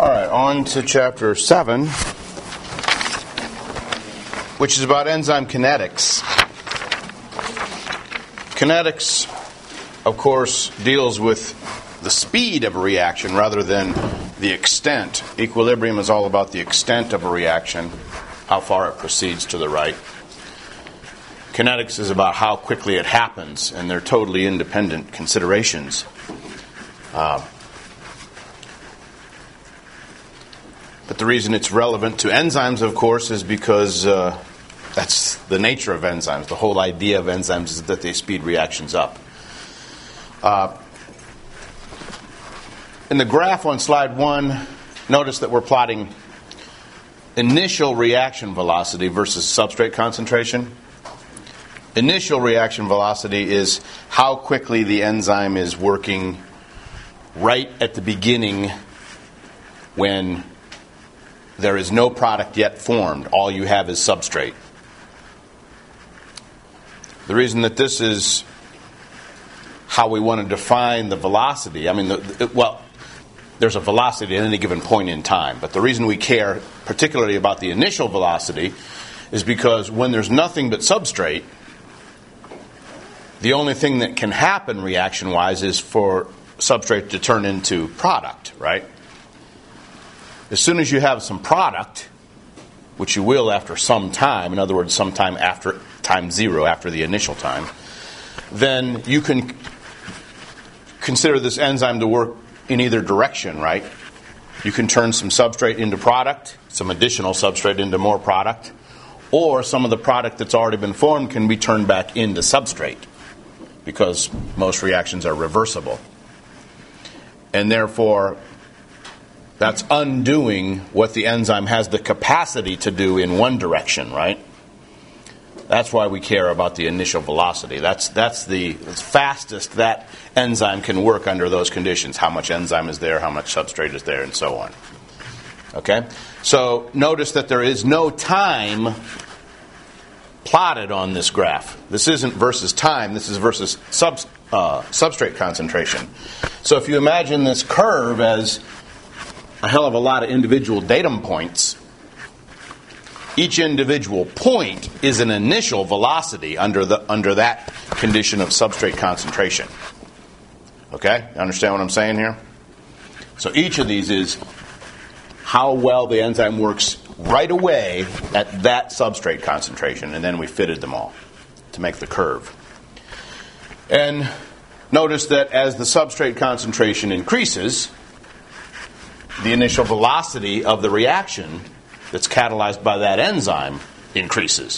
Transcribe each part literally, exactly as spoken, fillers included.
All right, on to chapter seven, which is about enzyme kinetics. Kinetics, of course, deals with the speed of a reaction rather than the extent. Equilibrium is all about the extent of a reaction, how far it proceeds to the right. Kinetics is about how quickly it happens, and they're totally independent considerations. Uh, but the reason it's relevant to enzymes, of course, is because uh, that's the nature of enzymes. The whole idea of enzymes is that they speed reactions up. Uh, in the graph on slide one, notice that we're plotting initial reaction velocity versus substrate concentration. Initial reaction velocity is how quickly the enzyme is working right at the beginning when there is no product yet formed. All you have is substrate. The reason that this is how we want to define the velocity, I mean, the, it, well, there's a velocity at any given point in time, but the reason we care particularly about the initial velocity is because when there's nothing but substrate, the only thing that can happen reaction-wise is for substrate to turn into product, right? As soon as you have some product, which you will after some time, in other words, sometime after time zero, after the initial time, then you can consider this enzyme to work in either direction, right? You can turn some substrate into product, some additional substrate into more product, or some of the product that's already been formed can be turned back into substrate, because most reactions are reversible. And therefore, that's undoing what the enzyme has the capacity to do in one direction, right? That's why we care about the initial velocity. That's that's the fastest that enzyme can work under those conditions. How much enzyme is there, how much substrate is there, and so on. Okay? So notice that there is no time plotted on this graph. This isn't versus time, this is versus sub, uh, substrate concentration. So if you imagine this curve as a hell of a lot of individual datum points, each individual point is an initial velocity under the under that condition of substrate concentration. Okay? Understand what I'm saying here? So each of these is how well the enzyme works right away at that substrate concentration, and then we fitted them all to make the curve. And notice that as the substrate concentration increases, the initial velocity of the reaction that's catalyzed by that enzyme increases.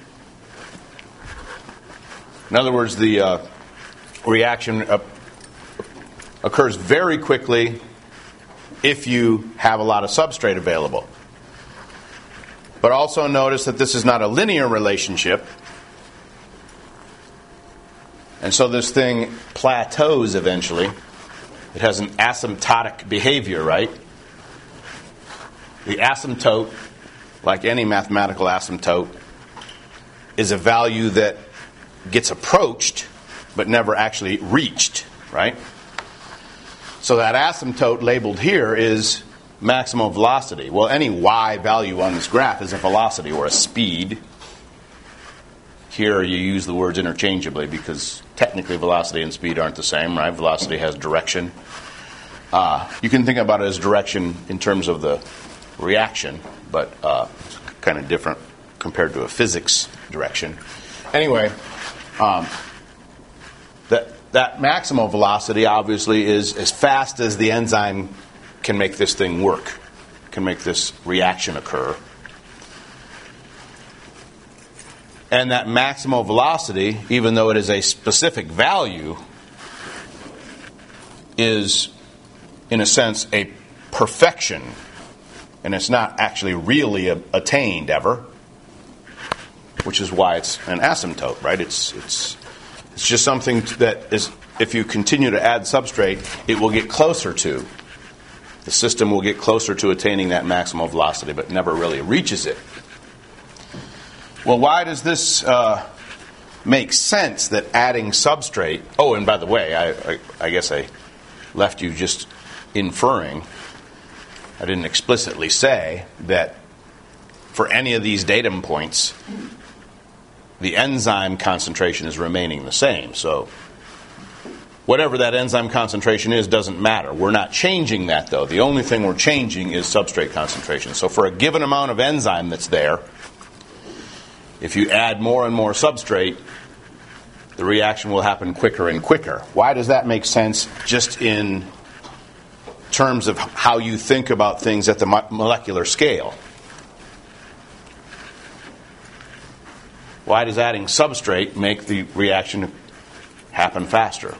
In other words, the uh, reaction uh, occurs very quickly if you have a lot of substrate available. But also notice that this is not a linear relationship. And so this thing plateaus eventually. It has an asymptotic behavior, right? The asymptote, like any mathematical asymptote, is a value that gets approached but never actually reached, right? So that asymptote labeled here is maximum velocity. Well, any y value on this graph is a velocity or a speed. Here you use the words interchangeably because technically velocity and speed aren't the same, right? Velocity has direction. Uh, you can think about it as direction in terms of the reaction, but uh, it's kind of different compared to a physics direction. Anyway, um, that that maximal velocity obviously is as fast as the enzyme can make this thing work, can make this reaction occur. And that maximal velocity, even though it is a specific value, is, in a sense, a perfection. And it's not actually really a, attained ever, which is why it's an asymptote, right? It's it's it's just something that is, if you continue to add substrate, it will get closer to. The system will get closer to attaining that maximal velocity, but never really reaches it. Well, why does this uh, make sense that adding substrate... Oh, and by the way, I, I, I guess I left you just inferring I didn't explicitly say that for any of these datum points, the enzyme concentration is remaining the same. So whatever that enzyme concentration is doesn't matter. We're not changing that, though. The only thing we're changing is substrate concentration. So for a given amount of enzyme that's there, if you add more and more substrate, the reaction will happen quicker and quicker. Why does that make sense just in terms of how you think about things at the mo- molecular scale? Why does adding substrate make the reaction happen faster?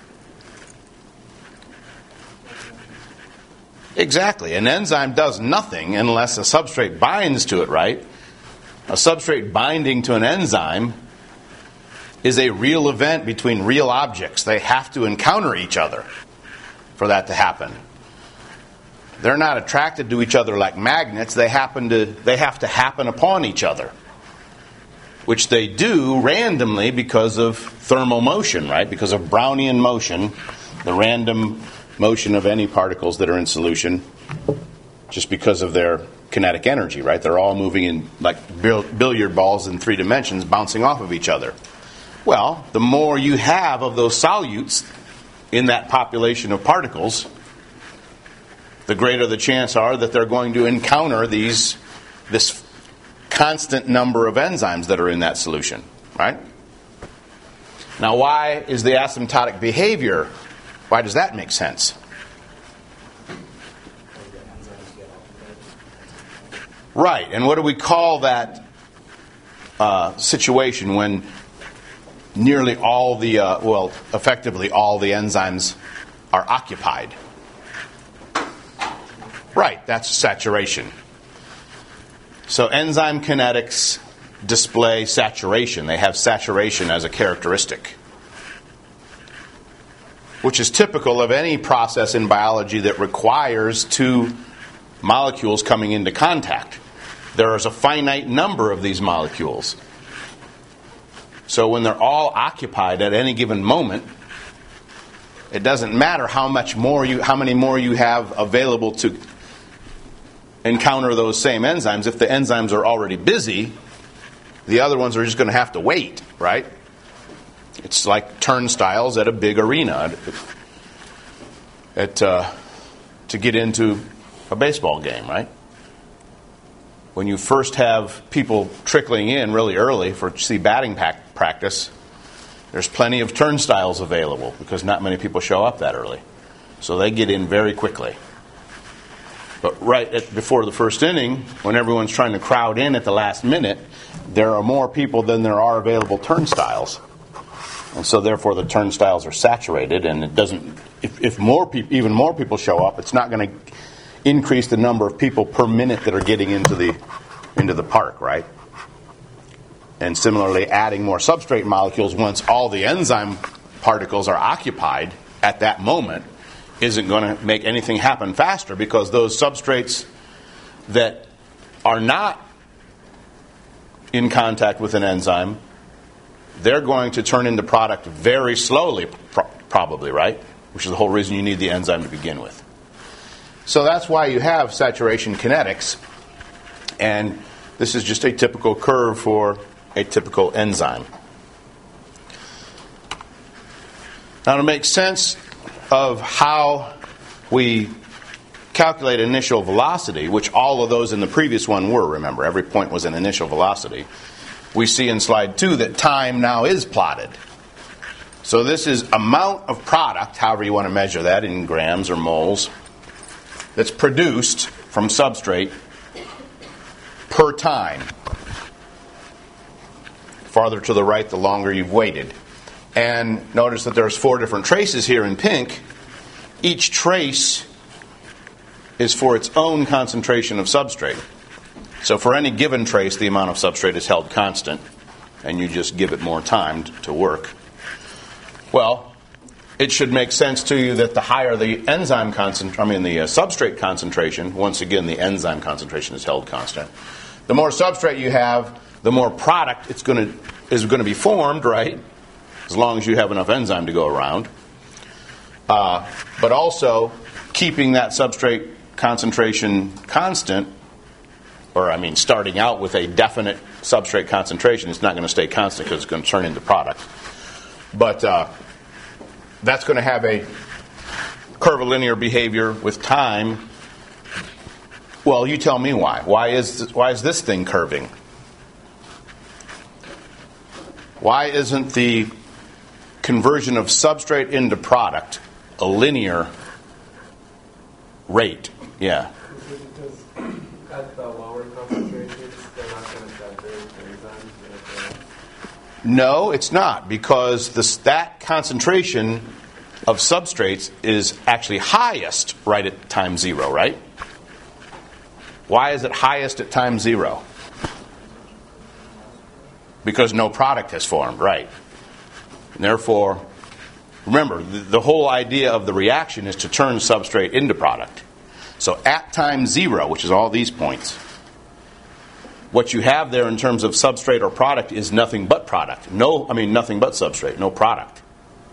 Exactly. An enzyme does nothing unless a substrate binds to it, right? A substrate binding to an enzyme is a real event between real objects. They have to encounter each other for that to happen. They're not attracted to each other like magnets. They happen to they have to happen upon each other, which they do randomly because of thermal motion, right? Because of Brownian motion, the random motion of any particles that are in solution, just because of their kinetic energy, right? They're all moving in like billiard balls in three dimensions, bouncing off of each other. Well, the more you have of those solutes in that population of particles, the greater the chance are that they're going to encounter these this constant number of enzymes that are in that solution, right? Now, why is the asymptotic behavior, why does that make sense? Right, and what do we call that uh, situation when nearly all the, uh, well, effectively all the enzymes are occupied? Right, that's saturation. So enzyme kinetics display saturation. They have saturation as a characteristic, which is typical of any process in biology that requires two molecules coming into contact. There is a finite number of these molecules. So when they're all occupied at any given moment, it doesn't matter how much more you, how many more you have available to encounter those same enzymes. If the enzymes are already busy, the other ones are just going to have to wait, right? It's like turnstiles at a big arena at, uh, to get into a baseball game, right? When you first have people trickling in really early for see batting pack practice, there's plenty of turnstiles available because not many people show up that early. So they get in very quickly. But right at, before the first inning, when everyone's trying to crowd in at the last minute, there are more people than there are available turnstiles. And so therefore the turnstiles are saturated, and it doesn't, if, if more people, even more people show up, it's not going to increase the number of people per minute that are getting into the into the park, right? And similarly, adding more substrate molecules once all the enzyme particles are occupied at that moment isn't going to make anything happen faster, because those substrates that are not in contact with an enzyme, they're going to turn into product very slowly, pro- probably, right? Which is the whole reason you need the enzyme to begin with. So that's why you have saturation kinetics, and this is just a typical curve for a typical enzyme. Now, to make sense of how we calculate initial velocity, which all of those in the previous one were, remember, every point was an initial velocity, we see in slide two that time now is plotted. So this is amount of product, however you want to measure that, in grams or moles, that's produced from substrate per time. Farther to the right, the longer you've waited. And notice that there's four different traces here in pink. Each trace is for its own concentration of substrate. So for any given trace, the amount of substrate is held constant, and you just give it more time to work. Well, it should make sense to you that the higher the enzyme concentration, I mean the uh, substrate concentration, once again the enzyme concentration is held constant. The more substrate you have, the more product it's going to is going to be formed, right? As long as you have enough enzyme to go around. Uh, but also, keeping that substrate concentration constant, or I mean starting out with a definite substrate concentration, it's not going to stay constant because it's going to turn into product. But uh, that's going to have a curvilinear behavior with time. Well, you tell me why. Why is this, why is this thing curving? Why isn't the conversion of substrate into product a linear rate? Yeah. Because at the lower concentrations, they're not going to saturate enzymes. No, it's not, because this, that concentration of substrates is actually highest right at time zero, right? Why is it highest at time zero? Because no product has formed, right? And therefore, remember, the, the whole idea of the reaction is to turn substrate into product. So at time zero, which is all these points, what you have there in terms of substrate or product is nothing but product. No, I mean nothing but substrate, no product.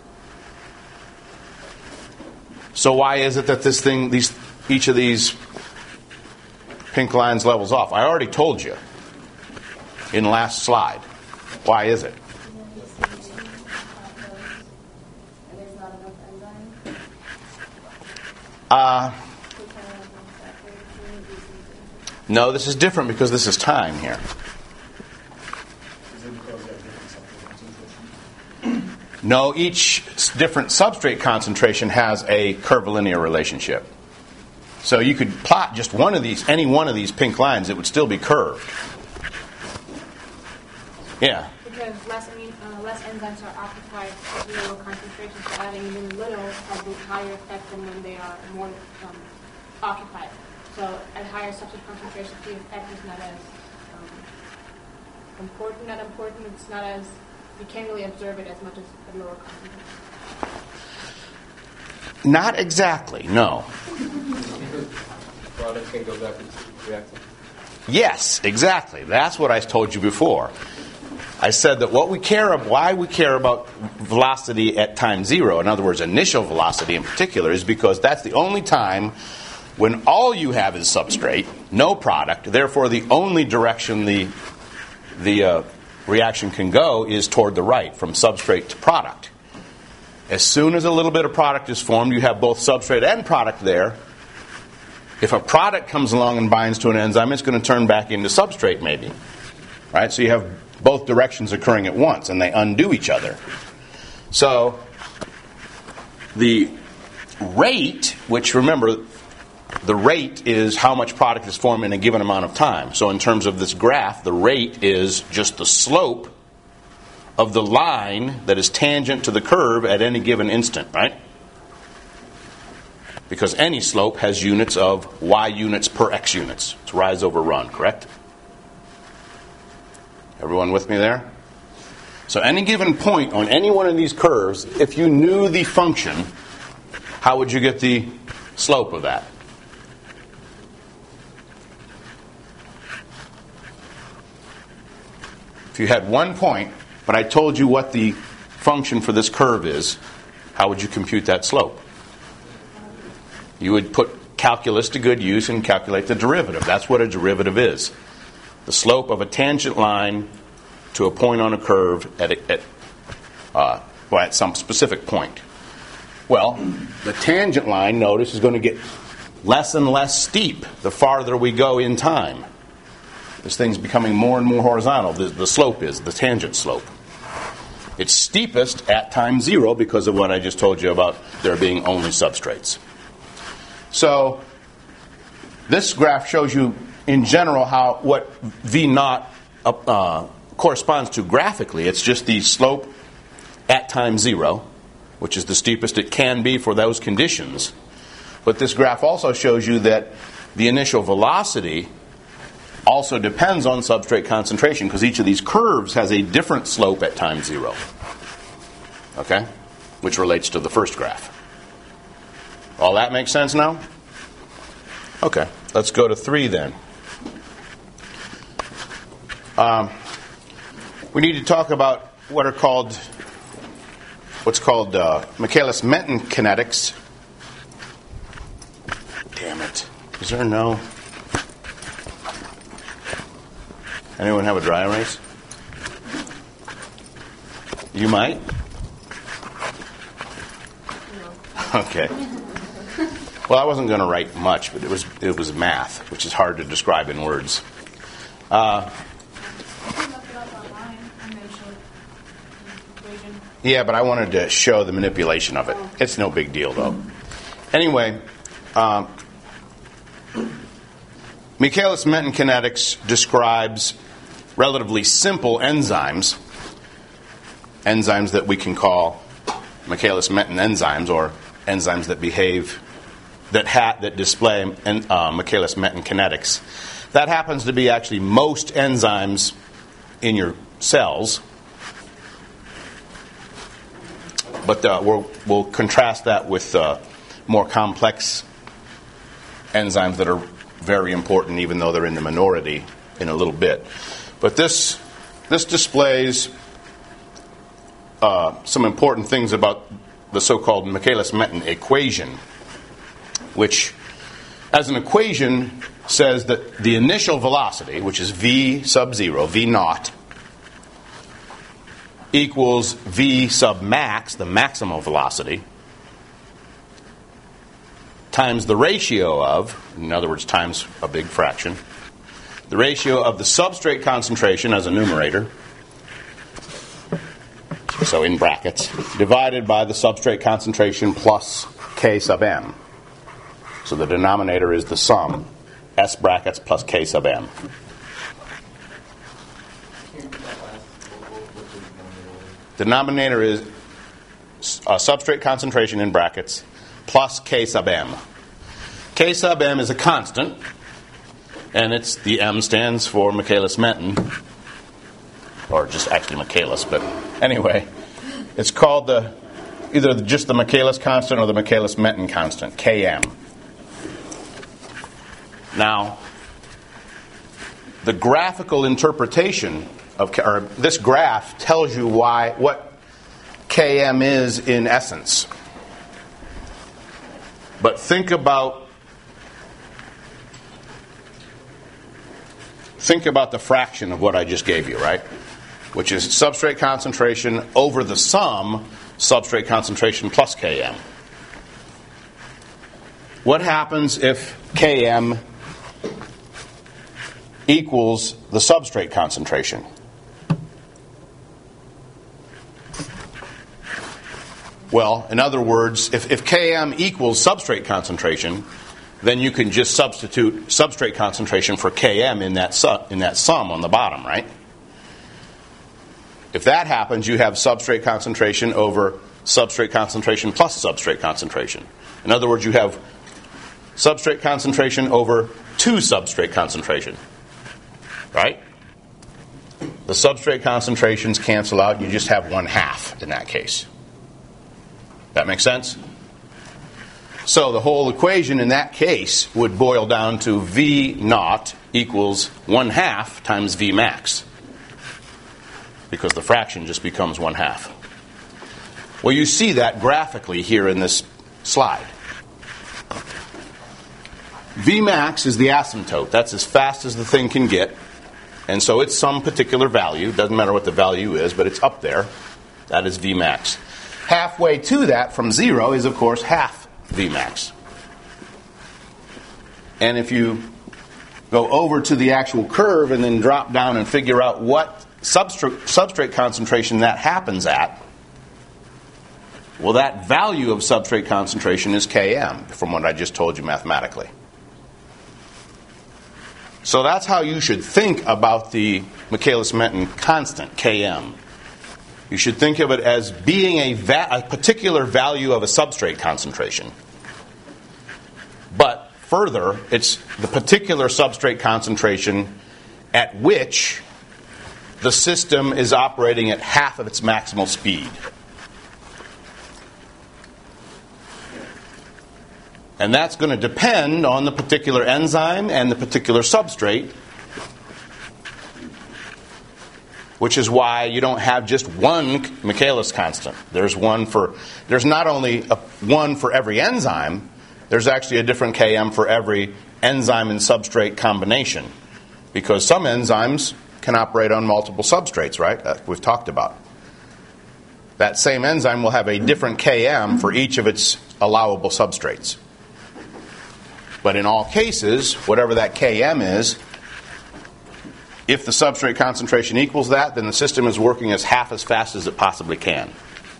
So why is it that this thing, these, each of these pink lines levels off? I already told you in the last slide. Why is it? Uh, no, this is different because this is time here. No, each different substrate concentration has a curvilinear relationship. So you could plot just one of these, any one of these pink lines, it would still be curved. Yeah. Because less, amine, uh, less enzymes are occupied at lower concentrations, so adding even little has a higher effect than when they are more um, occupied. So at higher substrate concentrations, the effect is not as um, important. Not important. It's not as you can't really observe it as much as at lower concentrations. Not exactly. No. Product can go back into reactant. Yes, exactly. That's what I told you before. I said that what we care about, why we care about velocity at time zero, in other words, initial velocity in particular, is because that's the only time when all you have is substrate, no product. Therefore, the only direction the the uh, reaction can go is toward the right, from substrate to product. As soon as a little bit of product is formed, you have both substrate and product there. If a product comes along and binds to an enzyme, it's going to turn back into substrate, maybe. Right? So you have both directions occurring at once, and they undo each other. So the rate, which remember, the rate is how much product is formed in a given amount of time. So in terms of this graph, the rate is just the slope of the line that is tangent to the curve at any given instant, right? Because any slope has units of y units per x units. It's rise over run, correct? Everyone with me there? So any given point on any one of these curves, if you knew the function, how would you get the slope of that? If you had one point, but I told you what the function for this curve is, how would you compute that slope? You would put calculus to good use and calculate the derivative. That's what a derivative is. The slope of a tangent line to a point on a curve at, a, at, uh, well, at some specific point. Well, the tangent line, notice, is going to get less and less steep the farther we go in time. This thing's becoming more and more horizontal. The, the slope is, the tangent slope. It's steepest at time zero because of what I just told you about there being only substrates. So this graph shows you in general how what V naught uh, corresponds to graphically. It's just the slope at time zero, which is the steepest it can be for those conditions. But this graph also shows you that the initial velocity also depends on substrate concentration, because each of these curves has a different slope at time zero. Okay? Which relates to the first graph. All that makes sense now? Okay, let's go to three then. Um, we need to talk about what are called, what's called uh, Michaelis-Menten kinetics. Damn it. Is there no? Anyone have a dry erase? You might? No. Okay. Well, I wasn't going to write much, but it was it was math, which is hard to describe in words. Uh, yeah, but I wanted to show the manipulation of it. It's no big deal, though. Anyway, um, Michaelis-Menten kinetics describes relatively simple enzymes, enzymes that we can call Michaelis-Menten enzymes, or enzymes that behave, that ha- that display uh, Michaelis-Menten kinetics. That happens to be actually most enzymes in your cells, but uh, we'll, we'll contrast that with uh, more complex enzymes that are very important, even though they're in the minority in a little bit. But this this displays uh, some important things about the so-called Michaelis-Menten equation, which, as an equation, says that the initial velocity, which is v sub zero, v naught, equals v sub max, the maximal velocity, times the ratio of, in other words, times a big fraction, the ratio of the substrate concentration as a numerator, so in brackets, divided by the substrate concentration plus K sub m. So the denominator is the sum, S brackets plus K sub m. Denominator is uh, substrate concentration in brackets plus K sub m. K sub m is a constant, and it's the M stands for Michaelis-Menten, or just actually Michaelis, but anyway, it's called the either just the Michaelis constant or the Michaelis-Menten constant, K M. Now, the graphical interpretation of or this graph tells you why what K M is in essence. But think about think about the fraction of what I just gave you, right? Which is substrate concentration over the sum substrate concentration plus K M. What happens if K M equals the substrate concentration? Well, in other words, if, if K M equals substrate concentration, then you can just substitute substrate concentration for K M in that su- in that sum on the bottom, right? If that happens, you have substrate concentration over substrate concentration plus substrate concentration. In other words, you have substrate concentration over two substrate concentration, right? The substrate concentrations cancel out, and you just have one half in that case. That makes sense? So the whole equation in that case would boil down to V naught equals one half times V max, because the fraction just becomes one half. Well, you see that graphically here in this slide. V max is the asymptote. That's as fast as the thing can get. And so it's some particular value. Doesn't matter what the value is, but it's up there. That is V max. Halfway to that from zero is, of course, half V max. And if you go over to the actual curve and then drop down and figure out what substrate, substrate concentration that happens at, well, that value of substrate concentration is K M, from what I just told you mathematically. So that's how you should think about the Michaelis-Menten constant, K M. You should think of it as being a, va- a particular value of a substrate concentration. But further, it's the particular substrate concentration at which the system is operating at half of its maximal speed. And that's going to depend on the particular enzyme and the particular substrate, which is why you don't have just one Michaelis constant. There's one for there's not only a, one for every enzyme, there's actually a different K M for every enzyme and substrate combination, because some enzymes can operate on multiple substrates, right? That we've talked about. That same enzyme will have a different K M for each of its allowable substrates. But in all cases, whatever that K M is, if the substrate concentration equals that, then the system is working as half as fast as it possibly can.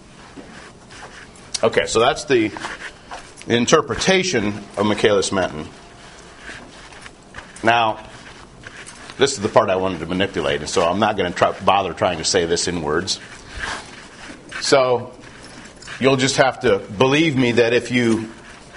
Okay, so that's the interpretation of Michaelis-Menten. Now, this is the part I wanted to manipulate, and so I'm not going to try, bother trying to say this in words. So, you'll just have to believe me that if you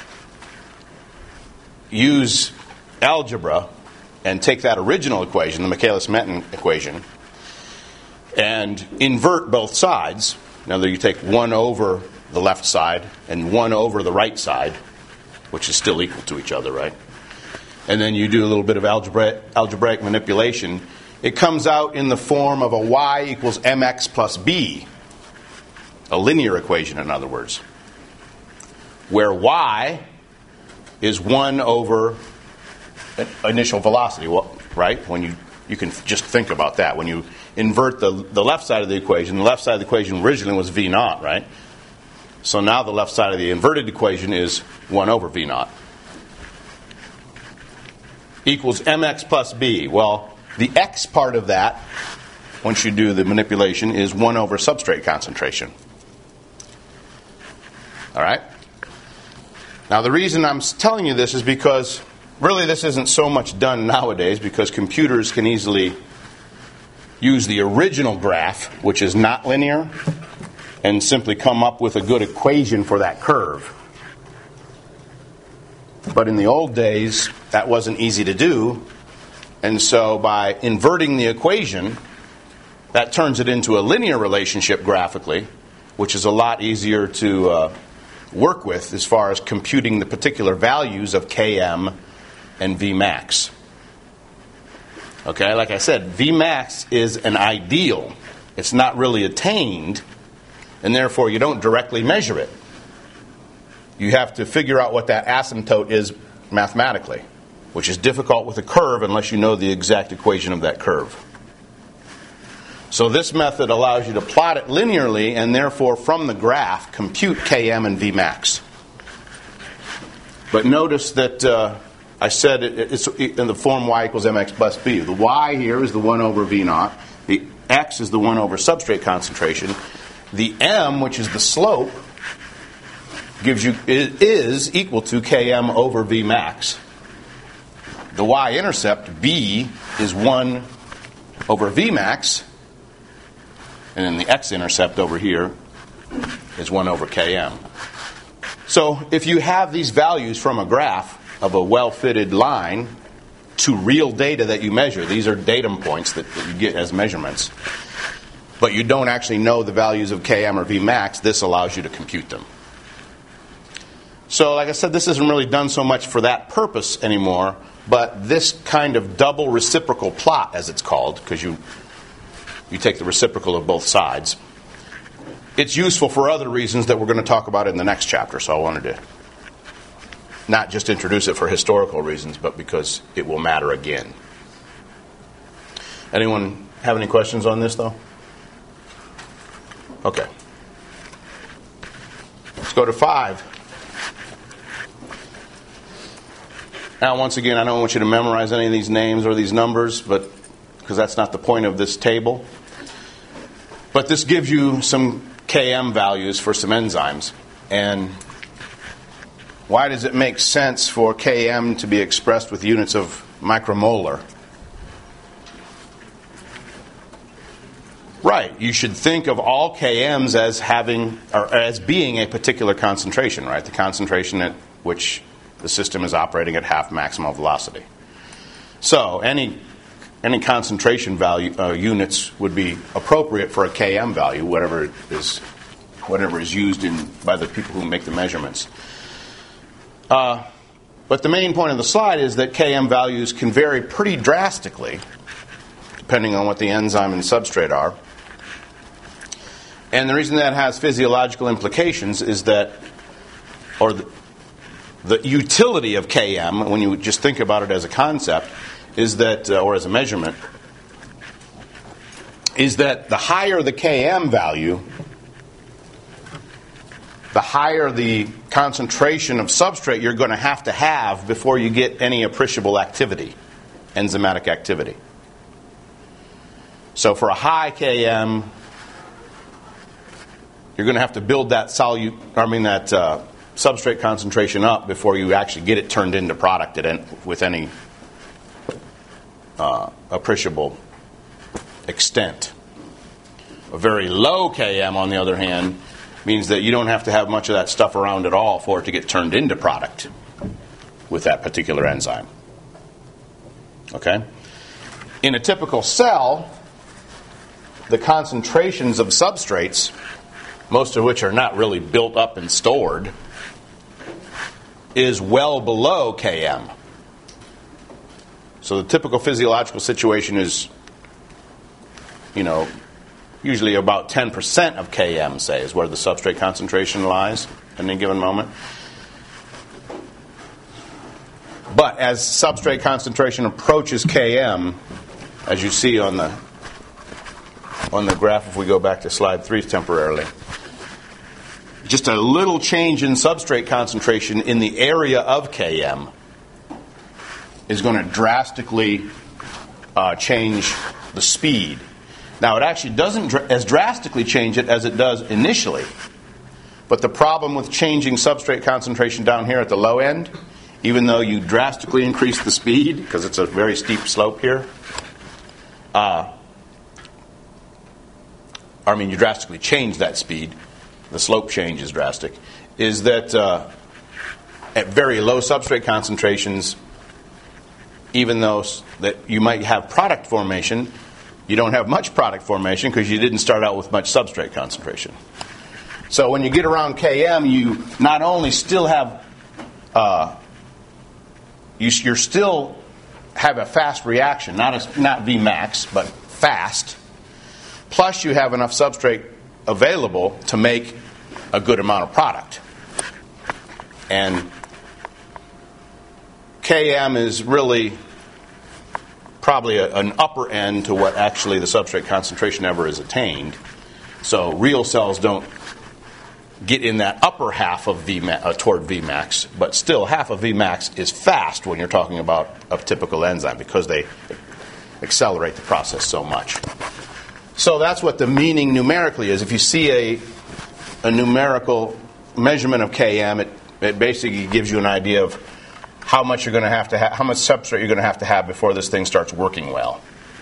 use algebra and take that original equation, the Michaelis-Menten equation, and invert both sides, in other words, you take one over the left side and one over the right side, which is still equal to each other, right? And then you do a little bit of algebra- algebraic manipulation, it comes out in the form of a y equals mx plus b, a linear equation, in other words, where y is one over initial velocity, right? When you you can just think about that. When you invert the the left side of the equation, the left side of the equation originally was v naught, right? So now the left side of the inverted equation is one over v naught. Equals mx plus b. Well, the x part of that, once you do the manipulation, is one over substrate concentration. All right? Now, the reason I'm telling you this is because really this isn't so much done nowadays, because computers can easily use the original graph, which is not linear, and simply come up with a good equation for that curve. But in the old days, that wasn't easy to do, and so by inverting the equation, that turns it into a linear relationship graphically, which is a lot easier to uh, work with as far as computing the particular values of K M and V max. Okay, like I said, V max is an ideal. It's not really attained, and therefore you don't directly measure it. You have to figure out what that asymptote is mathematically, which is difficult with a curve unless you know the exact equation of that curve. So this method allows you to plot it linearly and therefore from the graph compute K M and V max. But notice that uh, I said it, it's in the form y equals mx plus b. The y here is the one over v naught. The x is the one over substrate concentration. The m, which is the slope, gives you is equal to Km over V max. The y-intercept, b, is one over V max, and then the x-intercept over here is one over Km. So if you have these values from a graph of a well-fitted line to real data that you measure, these are datum points that, that you get as measurements, but you don't actually know the values of Km or V max, this allows you to compute them. So, like I said, this isn't really done so much for that purpose anymore, but this kind of double reciprocal plot, as it's called, because you you take the reciprocal of both sides, it's useful for other reasons that we're going to talk about in the next chapter, so I wanted to not just introduce it for historical reasons, but because it will matter again. Anyone have any questions on this, though? Okay. Let's go to five. Now, once again, I don't want you to memorize any of these names or these numbers, but because that's not the point of this table. But this gives you some K M values for some enzymes. And why does it make sense for K M to be expressed with units of micromolar? Right. You should think of all K Ms as having or as being a particular concentration, right? The concentration at which the system is operating at half maximal velocity. So any any concentration value uh, units would be appropriate for a K M value, whatever is whatever is used in by the people who make the measurements. Uh, but the main point of the slide is that K M values can vary pretty drastically, depending on what the enzyme and substrate are. And the reason that has physiological implications is that, or the, the utility of K M, when you just think about it as a concept, is that, uh, or as a measurement, is that the higher the K M value, the higher the concentration of substrate you're going to have to have before you get any appreciable activity, enzymatic activity. So for a high K M, you're going to have to build that solu- I mean that uh, substrate concentration up before you actually get it turned into product at en- with any uh, appreciable extent. A very low K M, on the other hand, means that you don't have to have much of that stuff around at all for it to get turned into product with that particular enzyme. Okay? In a typical cell, the concentrations of substrates, most of which are not really built up and stored, is well below K M. So the typical physiological situation is, you know, usually about ten percent of K M, say, is where the substrate concentration lies at any given moment. But as substrate concentration approaches K M, as you see on the on the graph, if we go back to slide three temporarily, just a little change in substrate concentration in the area of K M is going to drastically uh, change the speed. Now, it actually doesn't dr- as drastically change it as it does initially. But the problem with changing substrate concentration down here at the low end, even though you drastically increase the speed, because it's a very steep slope here, uh, I mean, you drastically change that speed, the slope change is drastic, is that uh, at very low substrate concentrations, even though that you might have product formation, you don't have much product formation because you didn't start out with much substrate concentration. So when you get around K M, you not only still have, uh, you, you're still have a fast reaction, not a, not Vmax, but fast. Plus, you have enough substrate available to make a good amount of product. And K M is really probably a, an upper end to what actually the substrate concentration ever is attained. So real cells don't get in that upper half of Vmax, uh, toward Vmax, but still half of Vmax is fast when you're talking about a typical enzyme because they accelerate the process so much. So that's what the meaning numerically is. If you see a, a numerical measurement of K M, it, it basically gives you an idea of how much you're going to have to have, how much substrate you're going to have to have before this thing starts working well.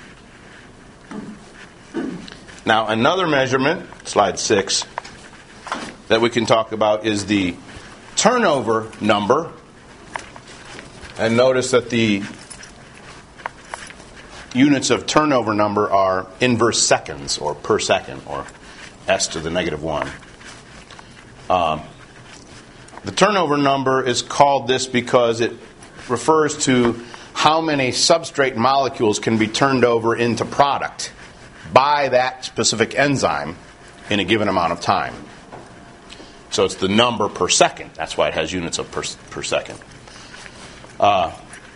Now, another measurement, slide six, that we can talk about is the turnover number. And notice that the units of turnover number are inverse seconds, or per second, or s to the negative one. Um, The turnover number is called this because it refers to how many substrate molecules can be turned over into product by that specific enzyme in a given amount of time. So it's the number per second. That's why it has units of per, per second. Uh,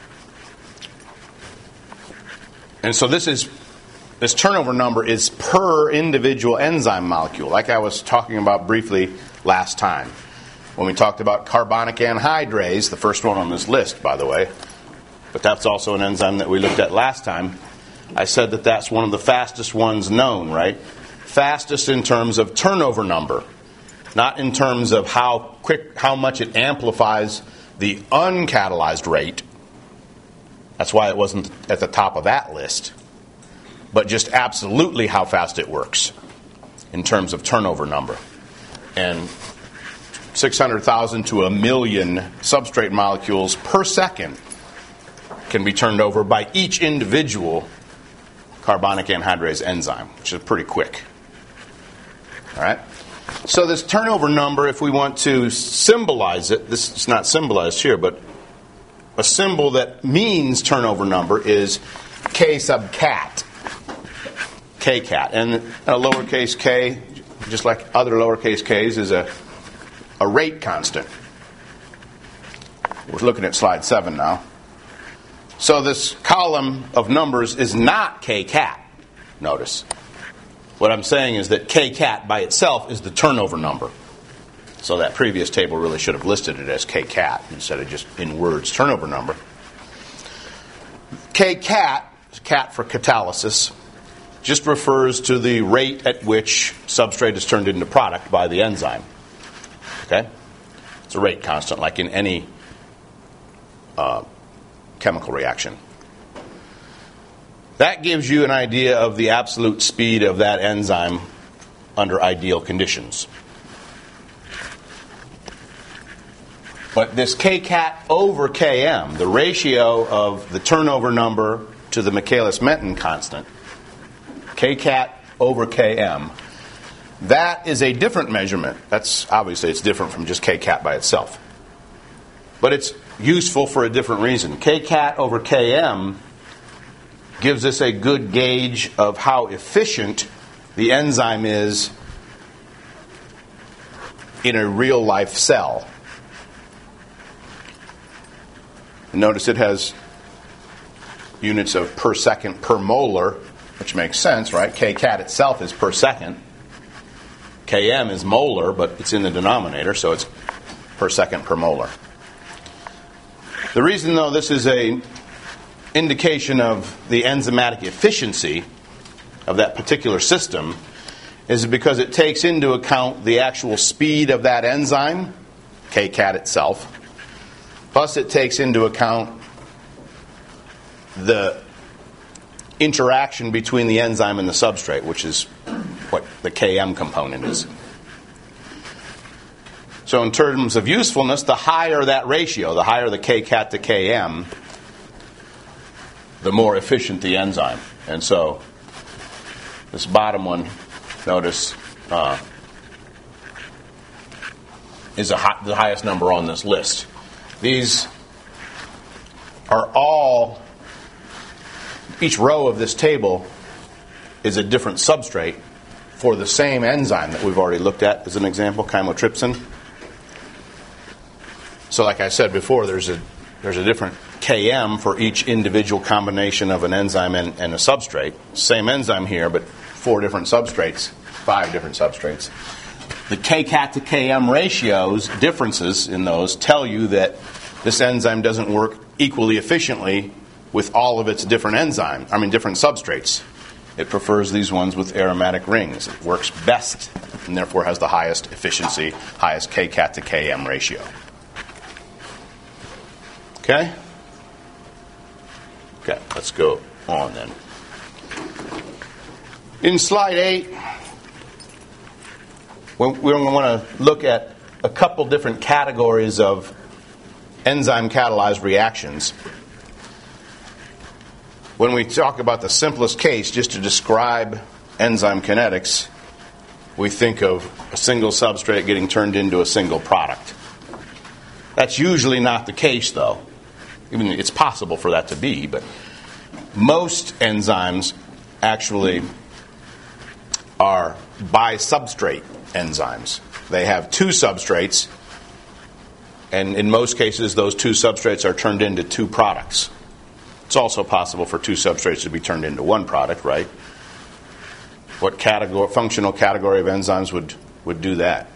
and so this is this turnover number is per individual enzyme molecule, like I was talking about briefly last time. When we talked about carbonic anhydrase, the first one on this list, by the way, but that's also an enzyme that we looked at last time, I said that that's one of the fastest ones known, right? Fastest in terms of turnover number, not in terms of how quick, how much it amplifies the uncatalyzed rate. That's why it wasn't at the top of that list. But just absolutely how fast it works in terms of turnover number. And six hundred thousand to a million substrate molecules per second can be turned over by each individual carbonic anhydrase enzyme, which is pretty quick. All right? So this turnover number, if we want to symbolize it, this is not symbolized here, but a symbol that means turnover number is K sub cat. K cat. And a lowercase k, just like other lowercase k's, is a a rate constant. We're looking at slide seven now. So this column of numbers is not K-cat, notice. What I'm saying is that K-cat by itself is the turnover number. So that previous table really should have listed it as K-cat instead of just in words turnover number. K-cat, cat for catalysis, just refers to the rate at which substrate is turned into product by the enzyme. Okay? It's a rate constant like in any uh, chemical reaction. That gives you an idea of the absolute speed of that enzyme under ideal conditions. But this K-cat over Km, the ratio of the turnover number to the Michaelis-Menten constant, K-cat over Km, that is a different measurement. That's obviously it's different from just K-cat by itself. But it's useful for a different reason. K-cat over Km gives us a good gauge of how efficient the enzyme is in a real-life cell. Notice it has units of per second per molar, which makes sense, right? K-cat itself is per second. Km is molar, but it's in the denominator, so it's per second per molar. The reason, though, this is a indication of the enzymatic efficiency of that particular system is because it takes into account the actual speed of that enzyme, K-cat itself, plus it takes into account the interaction between the enzyme and the substrate, which is what the Km component is. So in terms of usefulness, the higher that ratio, the higher the K-cat to Km, the more efficient the enzyme. And so this bottom one, notice, uh, is a high, the highest number on this list. These are all, each row of this table is a different substrate for the same enzyme that we've already looked at as an example, chymotrypsin. So like I said before, there's a there's a different Km for each individual combination of an enzyme and, and a substrate. Same enzyme here, but four different substrates, five different substrates. The K-cat to Km ratios, differences in those, tell you that this enzyme doesn't work equally efficiently with all of its different enzymes, I mean different substrates. It prefers these ones with aromatic rings. It works best and therefore has the highest efficiency, highest K-cat to Km ratio. Okay? Okay, let's go on then. In slide eight, we're going to want to look at a couple different categories of enzyme-catalyzed reactions. When we talk about the simplest case, just to describe enzyme kinetics, we think of a single substrate getting turned into a single product. That's usually not the case, though. Even it's possible for that to be, but most enzymes actually are bi-substrate enzymes. They have two substrates, and in most cases, those two substrates are turned into two products. It's also possible for two substrates to be turned into one product, right? What category, functional category of enzymes would, would do that?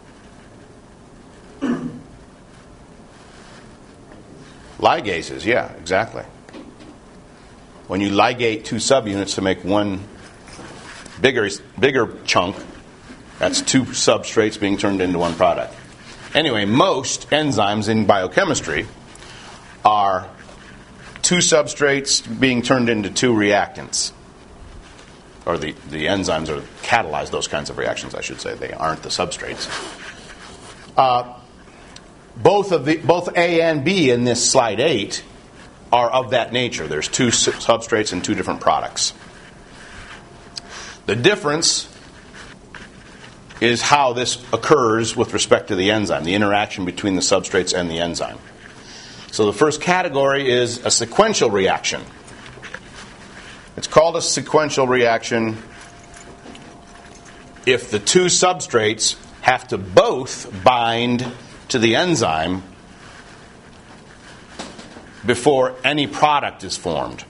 Ligases, yeah, exactly. When you ligate two subunits to make one bigger, bigger chunk, that's two substrates being turned into one product. Anyway, most enzymes in biochemistry are two substrates being turned into two reactants. Or the, the enzymes are catalyze those kinds of reactions, I should say. They aren't the substrates. Uh, both of the both A and B in this slide eight are of that nature. There's two substrates and two different products. The difference is how this occurs with respect to the enzyme, the interaction between the substrates and the enzyme. So the first category is a sequential reaction. It's called a sequential reaction if the two substrates have to both bind to the enzyme before any product is formed.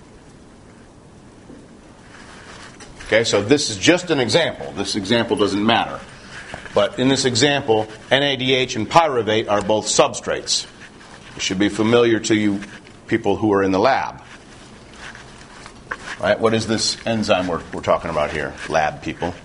Okay, so this is just an example. This example doesn't matter. But in this example, N A D H and pyruvate are both substrates. It should be familiar to you people who are in the lab. Right? What is this enzyme we're, we're talking about here, lab people?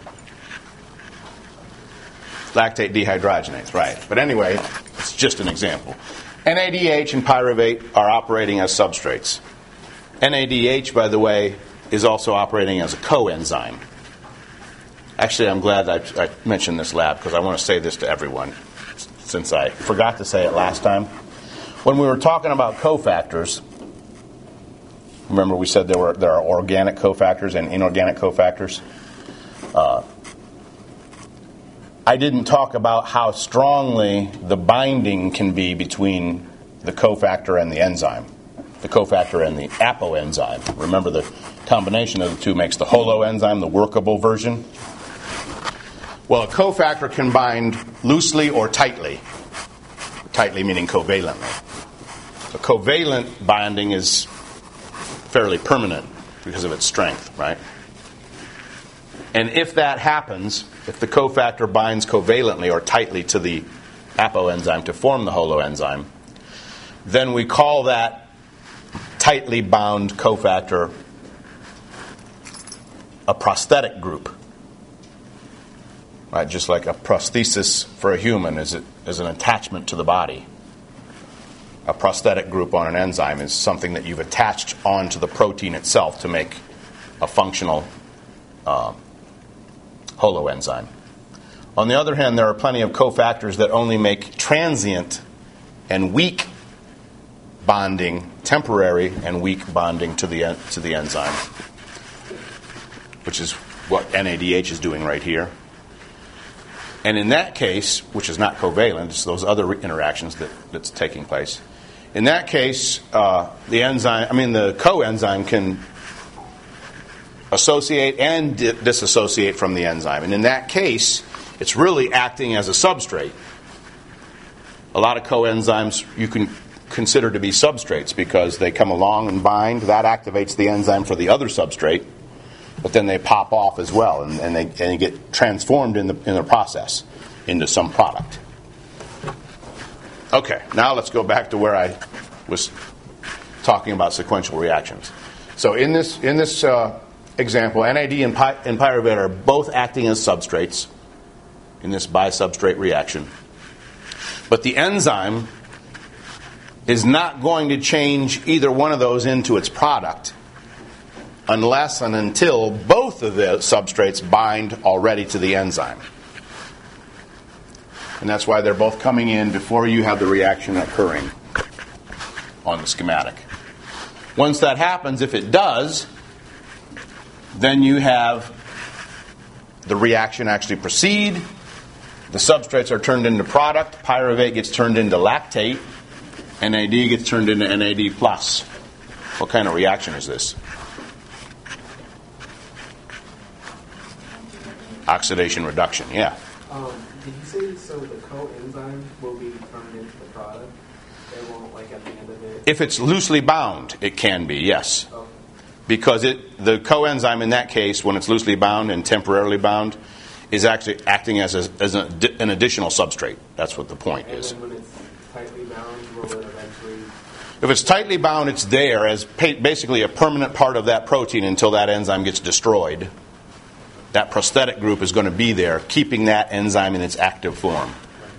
Lactate dehydrogenase, right. But anyway, it's just an example. N A D H and pyruvate are operating as substrates. N A D H, by the way, is also operating as a coenzyme. Actually, I'm glad I, I mentioned this lab because I want to say this to everyone since I forgot to say it last time. When we were talking about cofactors, remember we said there were there are organic cofactors and inorganic cofactors? Uh, I didn't talk about how strongly the binding can be between the cofactor and the enzyme. The cofactor and the apoenzyme. Remember, the combination of the two makes the holoenzyme, the workable version. Well, a cofactor can bind loosely or tightly. Tightly meaning covalently. A covalent binding is fairly permanent because of its strength, right? And if that happens, if the cofactor binds covalently or tightly to the apoenzyme to form the holoenzyme, then we call that tightly bound cofactor a prosthetic group. Right, just like a prosthesis for a human is, it, is an attachment to the body. A prosthetic group on an enzyme is something that you've attached onto the protein itself to make a functional uh, holoenzyme. On the other hand, there are plenty of cofactors that only make transient and weak bonding, temporary and weak bonding to the to the enzyme, which is what N A D H is doing right here. And in that case, which is not covalent, it's those other interactions that, that's taking place. In that case, uh, the enzyme, I mean the coenzyme can associate and di- disassociate from the enzyme. And in that case, it's really acting as a substrate. A lot of coenzymes you can consider to be substrates because they come along and bind. That activates the enzyme for the other substrate, but then they pop off as well, and, and, they, and they get transformed in the in the process into some product. Okay, now let's go back to where I was talking about sequential reactions. So in this in this uh, example, N A D and, py- and pyruvate are both acting as substrates in this bisubstrate reaction, but the enzyme is not going to change either one of those into its product unless and until both of the substrates bind already to the enzyme. And that's why they're both coming in before you have the reaction occurring on the schematic. Once that happens, if it does, then you have the reaction actually proceed. The substrates are turned into product. Pyruvate gets turned into lactate. N A D gets turned into N A D plus. What kind of reaction is this? Oxidation reduction, yeah. Um, did you say so the coenzyme will be turned into the product? It won't, like, at the end of it? If it's loosely bound, it can be, yes. Okay. Because it the coenzyme in that case, when it's loosely bound and temporarily bound, is actually acting as, a, as a, an additional substrate. That's what the point and is. And then when it's tightly bound, will it eventually... If it's tightly bound, it's there as pa- basically a permanent part of that protein until that enzyme gets destroyed. That prosthetic group is going to be there, keeping that enzyme in its active form.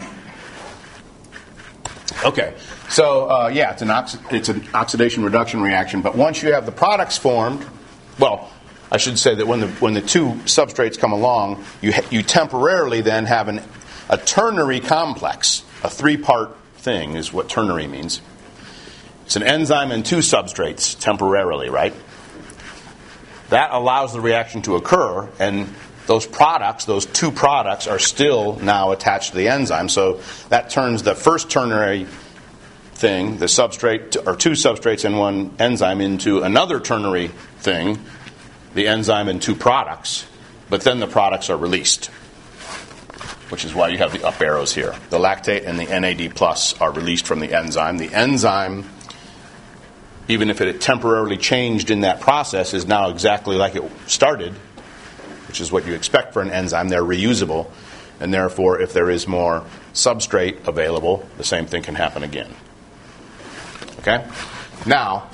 Okay, so uh, yeah, it's an oxi- it's an oxidation reduction reaction. But once you have the products formed, well, I should say that when the when the two substrates come along, you ha- you temporarily then have an a ternary complex, a three-part thing is what ternary means. It's an enzyme and two substrates temporarily, right? That allows the reaction to occur, and those products, those two products, are still now attached to the enzyme. So that turns the first ternary thing, the substrate, or two substrates and one enzyme, into another ternary thing, the enzyme and two products. But then the products are released, which is why you have the up arrows here. The lactate and the N A D plus are released from the enzyme. The enzyme even if it had temporarily changed in that process, is now exactly like it started, which is what you expect for an enzyme. They're reusable, and therefore, if there is more substrate available, the same thing can happen again. Okay? Now,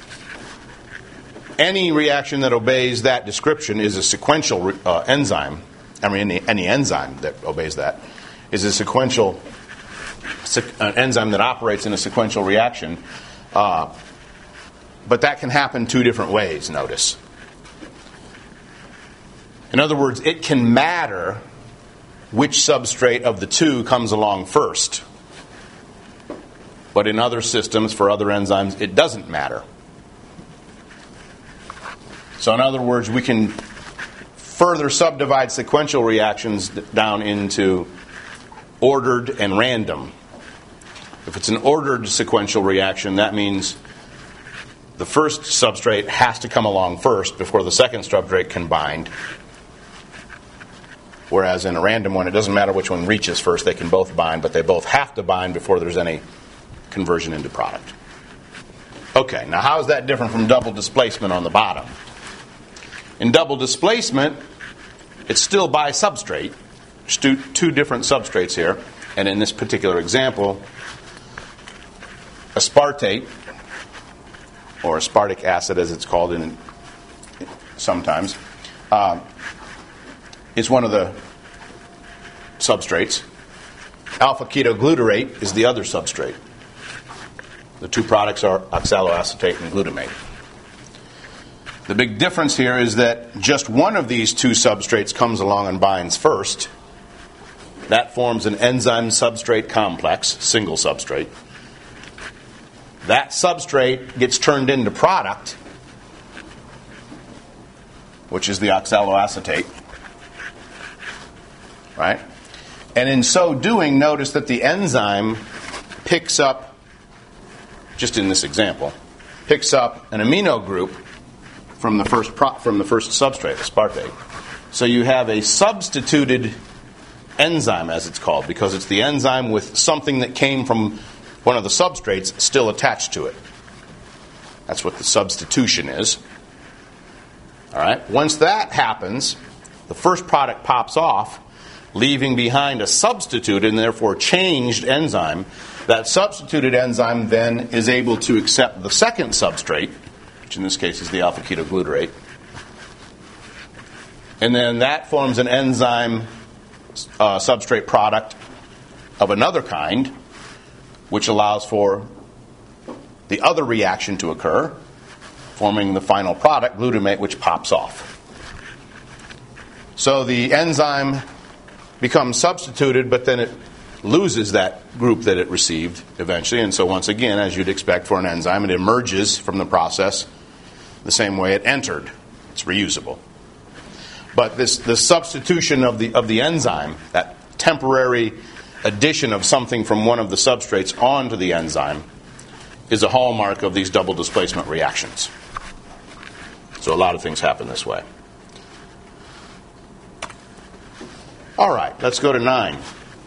any reaction that obeys that description is a sequential uh, enzyme. I mean, any, any enzyme that obeys that is a sequential an enzyme that operates in a sequential reaction. Uh, but that can happen two different ways, notice. In other words, it can matter which substrate of the two comes along first. But in other systems, for other enzymes, it doesn't matter. So in other words, we can further subdivide sequential reactions down into ordered and random. If it's an ordered sequential reaction, that means the first substrate has to come along first before the second substrate can bind. Whereas in a random one, it doesn't matter which one reaches first, they can both bind, but they both have to bind before there's any conversion into product. Okay, now how is that different from double displacement on the bottom? In double displacement, it's still by substrate. There's two, two different substrates here. And in this particular example, aspartate, or aspartic acid as it's called in sometimes, uh, is one of the substrates. Alpha-ketoglutarate is the other substrate. The two products are oxaloacetate and glutamate. The big difference here is that just one of these two substrates comes along and binds first. That forms an enzyme substrate complex, single substrate. That substrate gets turned into product, which is the oxaloacetate. Right? And in so doing, notice that the enzyme picks up, just in this example, picks up an amino group from the first pro- from the first substrate, aspartate. So you have a substituted enzyme, as it's called, because it's the enzyme with something that came from one of the substrates still attached to it. That's what the substitution is. All right. Once that happens, the first product pops off, leaving behind a substitute and therefore changed enzyme. That substituted enzyme then is able to accept the second substrate, which in this case is the alpha-ketoglutarate. And then that forms an enzyme uh, substrate product of another kind, which allows for the other reaction to occur, forming the final product, glutamate, which pops off. So the enzyme becomes substituted, but then it loses that group that it received eventually. And so once again, as you'd expect for an enzyme, it emerges from the process the same way it entered. It's reusable. But this the substitution of the of the enzyme, that temporary addition of something from one of the substrates onto the enzyme, is a hallmark of these double displacement reactions. So a lot of things happen this way. All right, let's go to nine.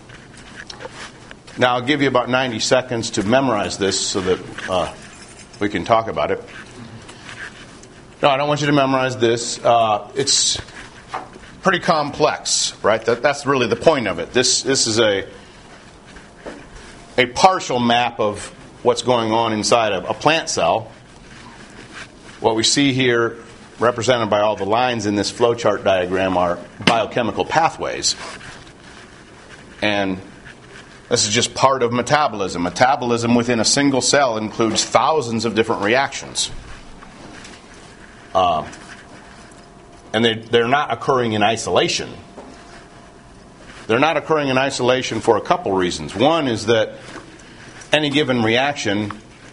Now, I'll give you about ninety seconds to memorize this so that uh, we can talk about it. No, I don't want you to memorize this. Uh, it's pretty complex, right? That, that's really the point of it. This this is a a partial map of what's going on inside of a plant cell. What we see here, represented by all the lines in this flowchart diagram, are biochemical pathways. And this is just part of metabolism. Metabolism within a single cell includes thousands of different reactions. Uh, and they, they're not occurring in isolation. They're not occurring in isolation for a couple reasons. One is that any given reaction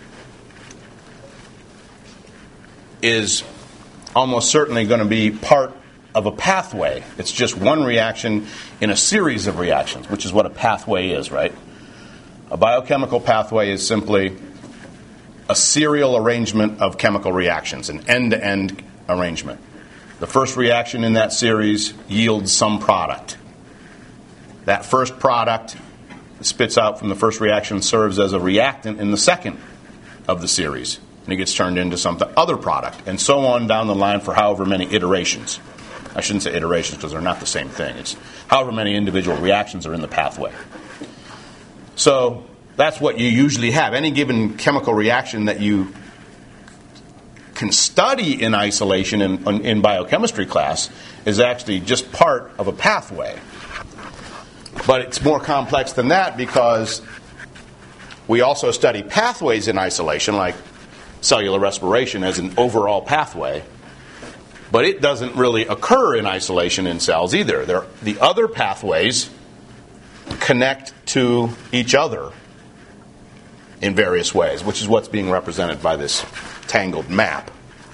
is almost certainly going to be part of a pathway. It's just one reaction in a series of reactions, which is what a pathway is, right? A biochemical pathway is simply a serial arrangement of chemical reactions, an end-to-end arrangement. The first reaction in that series yields some product. That first product spits out from the first reaction serves as a reactant in the second of the series. and it gets turned into some other product, and so on down the line for however many iterations. I shouldn't say iterations because they're not the same thing. It's however many individual reactions are in the pathway. So that's what you usually have. Any given chemical reaction that you can study in isolation in, in biochemistry class is actually just part of a pathway. But it's more complex than that because we also study pathways in isolation, like cellular respiration as an overall pathway. But it doesn't really occur in isolation in cells either. There, the other pathways connect to each other in various ways, which is what's being represented by this tangled map.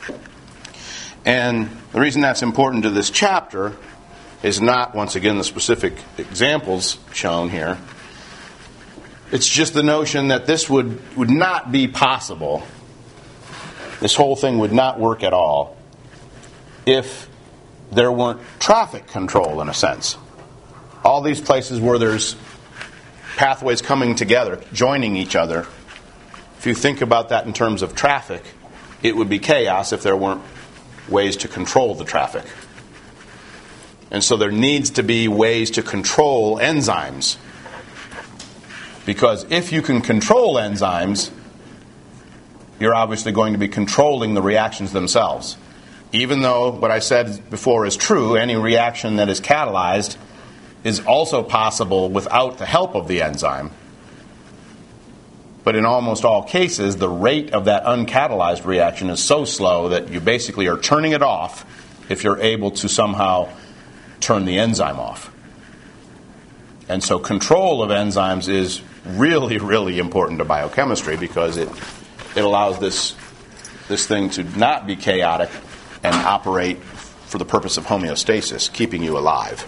And the reason that's important to this chapter is not, once again, the specific examples shown here. It's just the notion that this would, would not be possible. This whole thing would not work at all if there weren't traffic control, in a sense. All these places where there's pathways coming together, joining each other, if you think about that in terms of traffic, it would be chaos if there weren't ways to control the traffic. And so there needs to be ways to control enzymes. Because if you can control enzymes, you're obviously going to be controlling the reactions themselves. Even though what I said before is true, any reaction that is catalyzed is also possible without the help of the enzyme. But in almost all cases, the rate of that uncatalyzed reaction is so slow that you basically are turning it off if you're able to somehow turn the enzyme off. And so control of enzymes is really, really important to biochemistry because it it allows this this thing to not be chaotic and operate for the purpose of homeostasis, keeping you alive.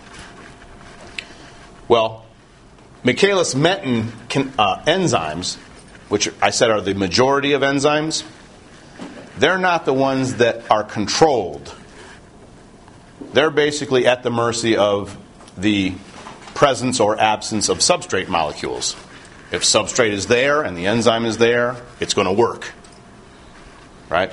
Well, Michaelis-Menten uh, enzymes, which I said are the majority of enzymes, they're not the ones that are controlled. They're basically at the mercy of the presence or absence of substrate molecules. If substrate is there and the enzyme is there, it's going to work. Right?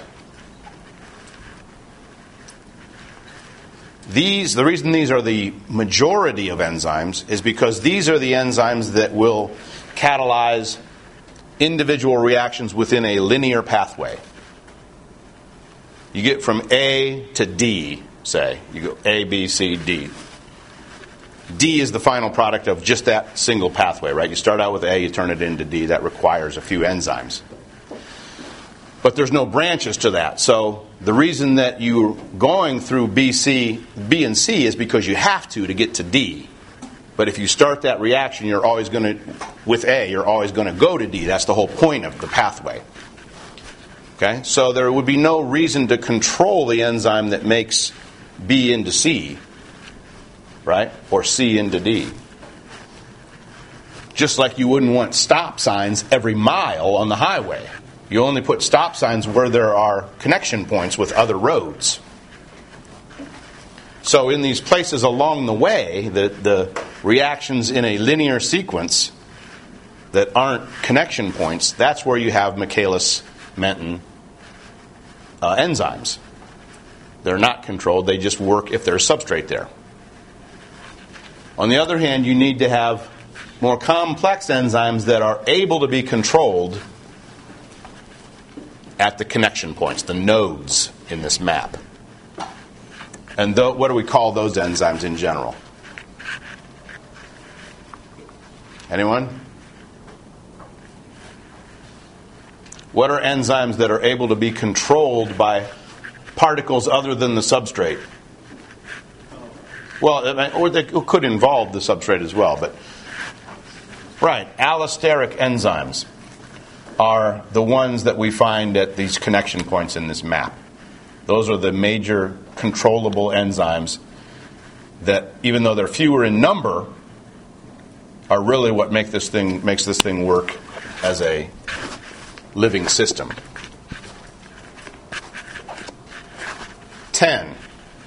These, the reason these are the majority of enzymes is because these are the enzymes that will catalyze individual reactions within a linear pathway. You get from A to D, say. You go A, B, C, D. D is the final product of just that single pathway, right? You start out with A, you turn it into D. That requires a few enzymes. But there's no branches to that. So the reason that you're going through B, C, B and C is because you have to to get to D. But if you start that reaction, you're always going to, with A, you're always going to go to D. That's the whole point of the pathway. Okay? So there would be no reason to control the enzyme that makes B into C, right? Or C into D. Just like you wouldn't want stop signs every mile on the highway. You only put stop signs where there are connection points with other roads. So in these places along the way, the, the reactions in a linear sequence that aren't connection points, that's where you have Michaelis-Menten uh, enzymes. They're not controlled. They just work if there's substrate there. On the other hand, you need to have more complex enzymes that are able to be controlled at the connection points, the nodes in this map. And th- what do we call those enzymes in general? Anyone? What are enzymes that are able to be controlled by particles other than the substrate? Well, or they could involve the substrate as well, but right, allosteric enzymes are the ones that we find at these connection points in this map. Those are the major controllable enzymes that, even though they're fewer in number, are really what make this thing makes this thing work as a living system. Ten.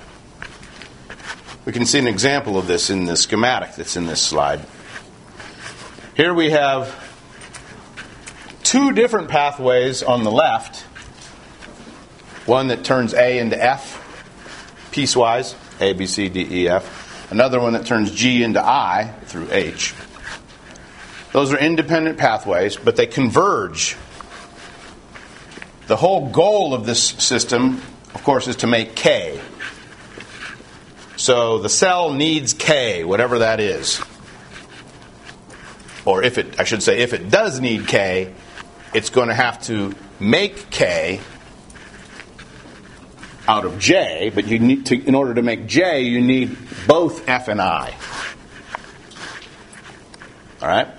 We can see an example of this in the schematic that's in this slide. Here we have two different pathways on the left. One that turns A into F, piecewise, A, B, C, D, E, F. Another one that turns G into I through H. Those are independent pathways, but they converge. The whole goal of this system, of course, is to make K. So the cell needs K, whatever that is. Or if it, I should say, if it does need K, it's going to have to make K out of J, but you need to, in order to make J, you need both F and I. All right?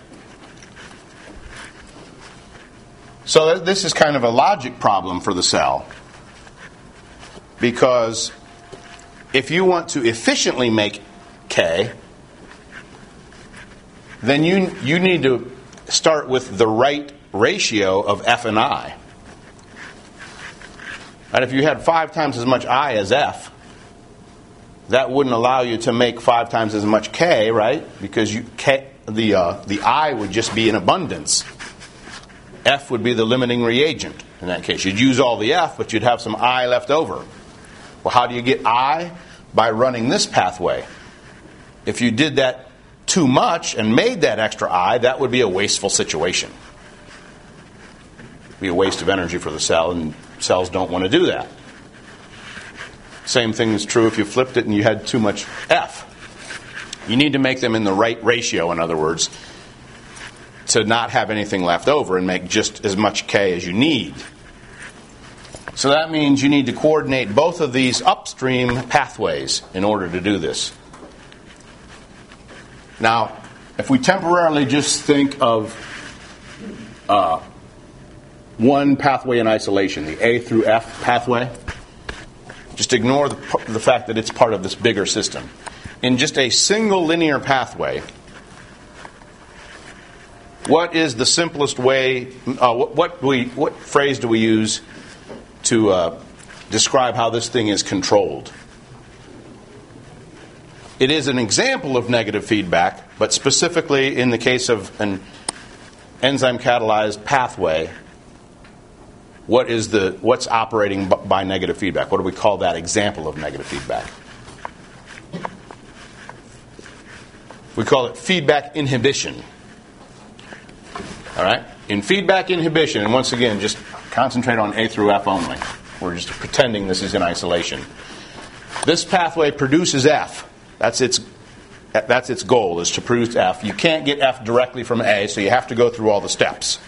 So this is kind of a logic problem for the cell, because if you want to efficiently make K, then you you need to start with the right ratio of F and I. And if you had five times as much I as F, that wouldn't allow you to make five times as much K, right? Because you K, the uh, the I would just be in abundance. F would be the limiting reagent in that case. You'd use all the F, but you'd have some I left over. Well, how do you get I? By running this pathway. If you did that too much and made that extra I, that would be a wasteful situation. It would be a waste of energy for the cell, and cells don't want to do that. Same thing is true if you flipped it and you had too much F. You need to make them in the right ratio, in other words, to not have anything left over and make just as much K as you need. So that means you need to coordinate both of these upstream pathways in order to do this. Now, if we temporarily just think of uh, one pathway in isolation, the A through F pathway, just ignore the, the fact that it's part of this bigger system. In just a single linear pathway, what is the simplest way, uh, what, what, we, what phrase do we use to uh, describe how this thing is controlled? It is an example of negative feedback, but specifically in the case of an enzyme-catalyzed pathway, what is the what's operating by negative feedback? What do we call that example of negative feedback? We call it feedback inhibition. All right? In feedback inhibition, and once again, just concentrate on A through F only. We're just pretending this is in isolation. This pathway produces F. That's its that's its goal, is to produce F. You can't get F directly from A, so you have to go through all the steps.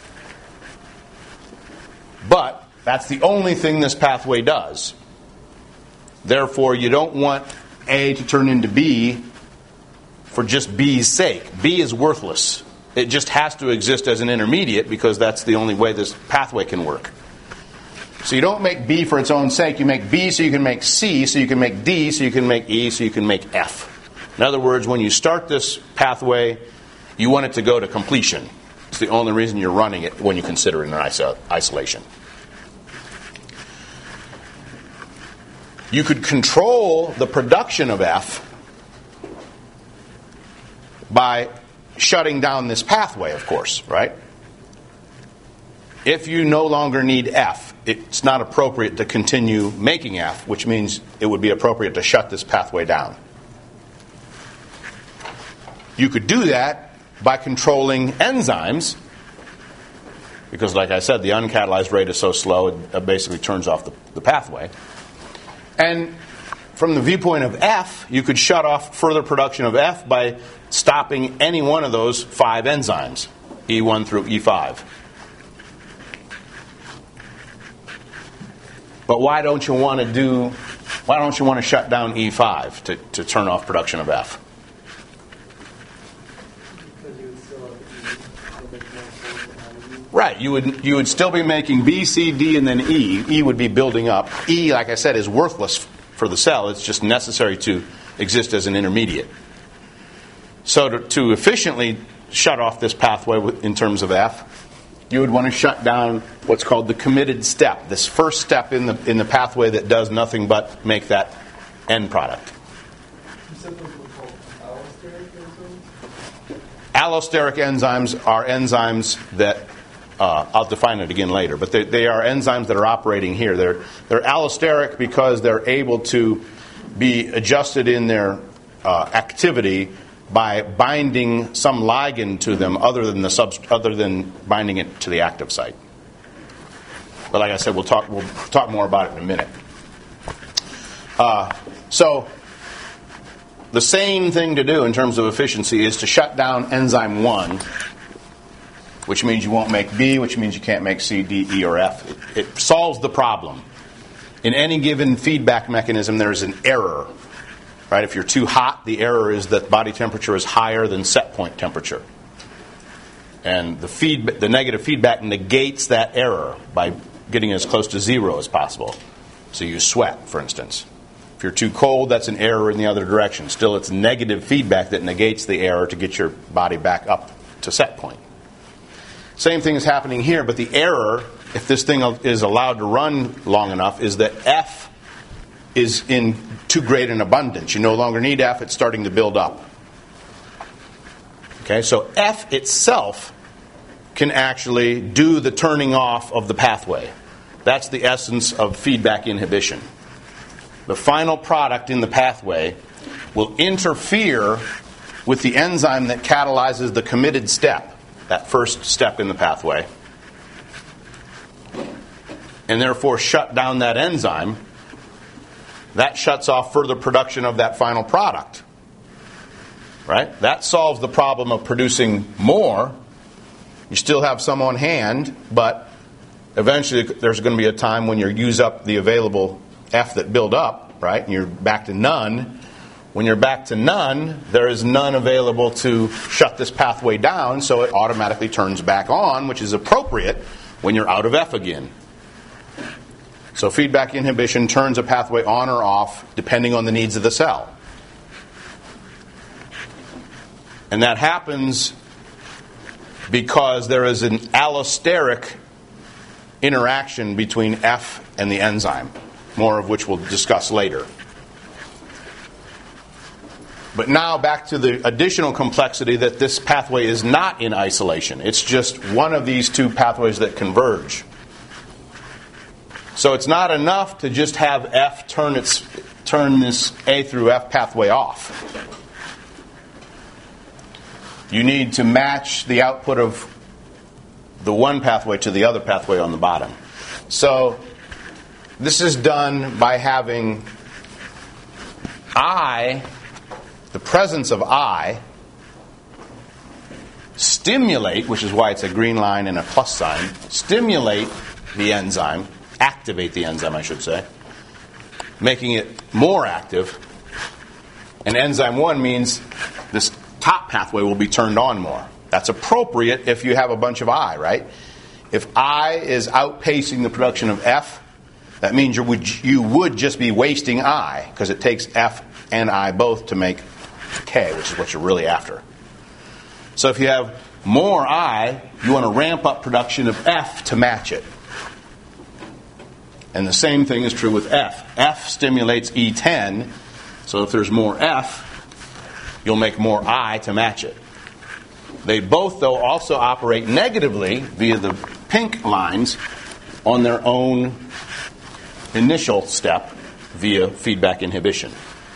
But that's the only thing this pathway does. Therefore, you don't want A to turn into B for just B's sake. B is worthless. It just has to exist as an intermediate because that's the only way this pathway can work. So you don't make B for its own sake. You make B so you can make C, so you can make D, so you can make E, so you can make F. In other words, when you start this pathway, you want it to go to completion. It's the only reason you're running it when you consider it in iso- isolation. You could control the production of F by shutting down this pathway, of course, right? If you no longer need F, it's not appropriate to continue making F, which means it would be appropriate to shut this pathway down. You could do that by controlling enzymes, because like I said, the uncatalyzed rate is so slow, it basically turns off the, the pathway. And from the viewpoint of F, you could shut off further production of F by stopping any one of those five enzymes, E one through E five. But why don't you want to do? Why don't you want to shut down E five to, to turn off production of F? Because you would still have E. Right, you would you would still be making B, C, D, and then E. E would be building up. E, like I said, is worthless for the cell. It's just necessary to exist as an intermediate. So to, to efficiently shut off this pathway in terms of F, you would want to shut down what's called the committed step, this first step in the in the pathway that does nothing but make that end product. You said those were called allosteric enzymes? Allosteric enzymes are enzymes that Uh, I'll define it again later, but they, they are enzymes that are operating here. They're they're allosteric because they're able to be adjusted in their uh, activity by binding some ligand to them, other than the sub, other than binding it to the active site. But like I said, we'll talk we'll talk more about it in a minute. Uh, so the same thing to do in terms of efficiency is to shut down enzyme one, which means you won't make B, which means you can't make C, D, E, or F. It, it solves the problem. In any given feedback mechanism, there's an error. Right? If you're too hot, the error is that body temperature is higher than set point temperature. And the feed, the negative feedback negates that error by getting as close to zero as possible. So you sweat, for instance. If you're too cold, that's an error in the other direction. Still, it's negative feedback that negates the error to get your body back up to set point. Same thing is happening here, but the error, if this thing is allowed to run long enough, is that F is in too great an abundance. You no longer need F, it's starting to build up. Okay, so F itself can actually do the turning off of the pathway. That's the essence of feedback inhibition. The final product in the pathway will interfere with the enzyme that catalyzes the committed step, that first step in the pathway, and therefore shut down that enzyme. That shuts off further production of that final product. Right? That solves the problem of producing more. You still have some on hand, but eventually there's going to be a time when you use up the available F that build up, right? And you're back to none. When you're back to none, there is none available to shut this pathway down, so it automatically turns back on, which is appropriate when you're out of F again. So feedback inhibition turns a pathway on or off depending on the needs of the cell. And that happens because there is an allosteric interaction between F and the enzyme, more of which we'll discuss later. But now back to the additional complexity that this pathway is not in isolation. It's just one of these two pathways that converge. So it's not enough to just have F turn its turn this A through F pathway off. You need to match the output of the one pathway to the other pathway on the bottom. So this is done by having I, the presence of I, stimulate, which is why it's a green line and a plus sign, stimulate the enzyme, activate the enzyme, I should say, making it more active. And enzyme one means this top pathway will be turned on more. That's appropriate if you have a bunch of I, right? If I is outpacing the production of F, that means you would, you would just be wasting I, because it takes F and I both to make K, which is what you're really after. So if you have more I, you want to ramp up production of F to match it. And the same thing is true with F. F stimulates E ten, so if there's more F, you'll make more I to match it. They both, though, also operate negatively via the pink lines on their own initial step via feedback inhibition.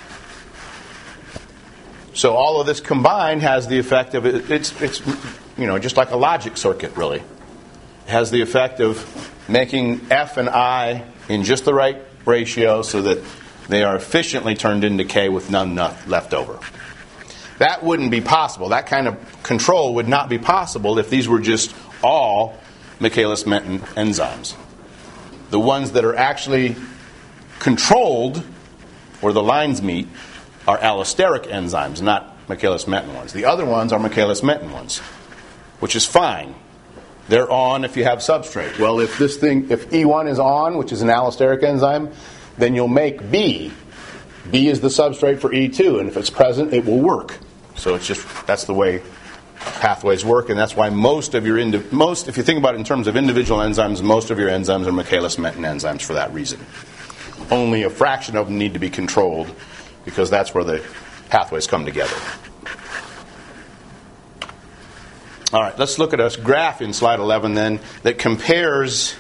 So all of this combined has the effect of it, it's it's you know just like a logic circuit, really. It has the effect of making F and I in just the right ratio so that they are efficiently turned into K with none left over. That wouldn't be possible. That kind of control would not be possible if these were just all Michaelis-Menten enzymes. The ones that are actually controlled, or the lines meet, are allosteric enzymes, not Michaelis-Menten ones. The other ones are Michaelis-Menten ones, which is fine. They're on if you have substrate. Well, if this thing, if E one is on, which is an allosteric enzyme, then you'll make B. B is the substrate for E two, and if it's present, it will work. So it's just, that's the way pathways work, and that's why most of your, indi- most, if you think about it in terms of individual enzymes, most of your enzymes are Michaelis-Menten enzymes for that reason. Only a fraction of them need to be controlled, because that's where the pathways come together. All right, let's look at a graph in slide eleven then that compares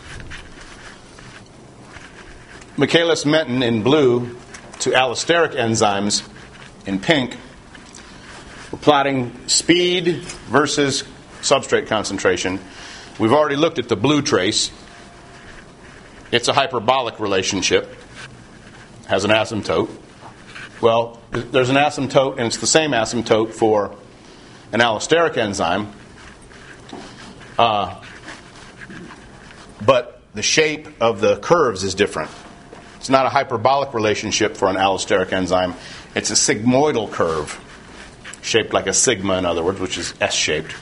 Michaelis-Menten in blue to allosteric enzymes in pink. We're plotting speed versus substrate concentration. We've already looked at the blue trace. It's a hyperbolic relationship. Has an asymptote. Well, there's an asymptote, and it's the same asymptote for an allosteric enzyme. Uh, but the shape of the curves is different. It's not a hyperbolic relationship for an allosteric enzyme. It's a sigmoidal curve, shaped like a sigma, in other words, which is S-shaped.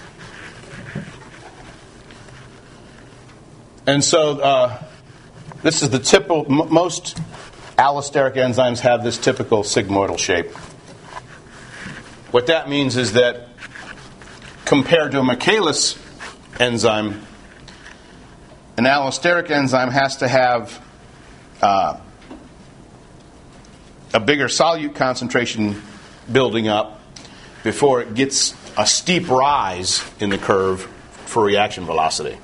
And so uh, this is the typical, m- most allosteric enzymes have this typical sigmoidal shape. What that means is that compared to a Michaelis enzyme, an allosteric enzyme has to have uh, a bigger solute concentration building up before it gets a steep rise in the curve for reaction velocity.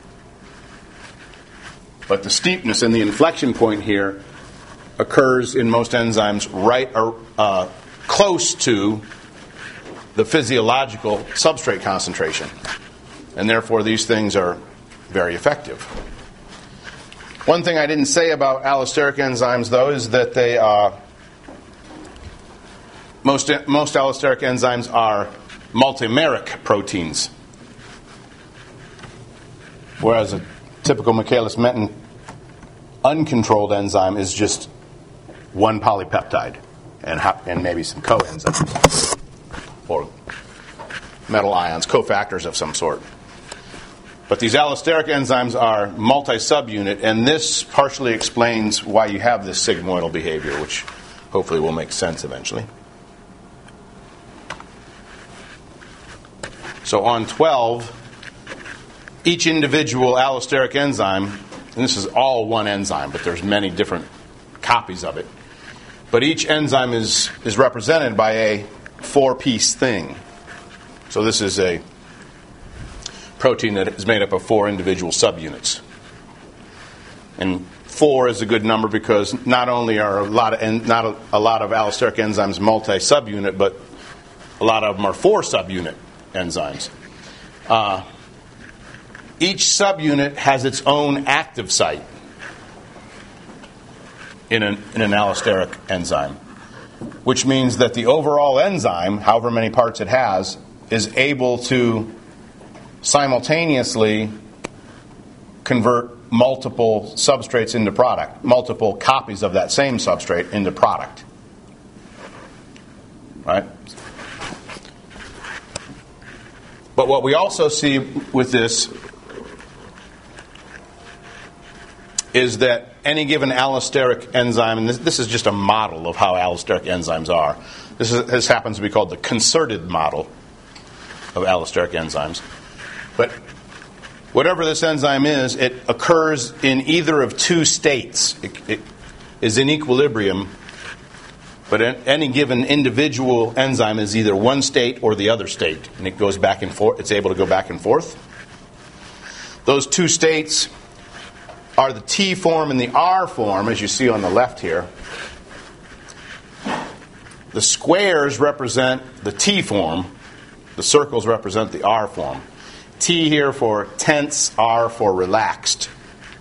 But the steepness and the inflection point here occurs in most enzymes right or uh, close to the physiological substrate concentration. And therefore, these things are very effective. One thing I didn't say about allosteric enzymes, though, is that they are most most allosteric enzymes are multimeric proteins, whereas a typical Michaelis-Menten uncontrolled enzyme is just one polypeptide and and maybe some coenzymes or metal ions, cofactors of some sort. But these allosteric enzymes are multi-subunit, and this partially explains why you have this sigmoidal behavior, which hopefully will make sense eventually. So on twelve, each individual allosteric enzyme, and this is all one enzyme, but there's many different copies of it, but each enzyme is, is represented by a four-piece thing. So this is a protein that is made up of four individual subunits. And four is a good number because not only are a lot of en- not a, a lot of allosteric enzymes multi-subunit, but a lot of them are four subunit enzymes. Uh, each subunit has its own active site in an, in an allosteric enzyme, which means that the overall enzyme, however many parts it has, is able to simultaneously convert multiple substrates into product, multiple copies of that same substrate into product. Right? But what we also see with this is that any given allosteric enzyme, and this, this is just a model of how allosteric enzymes are. This, is, this happens to be called the concerted model of allosteric enzymes. But whatever this enzyme is, it occurs in either of two states. It, it is in equilibrium, but any given individual enzyme is either one state or the other state, and it goes back and forth. It's able to go back and forth. Those two states are the T form and the R form, as you see on the left here. The squares represent the T form. The circles represent the R form. T here for tense, R for relaxed.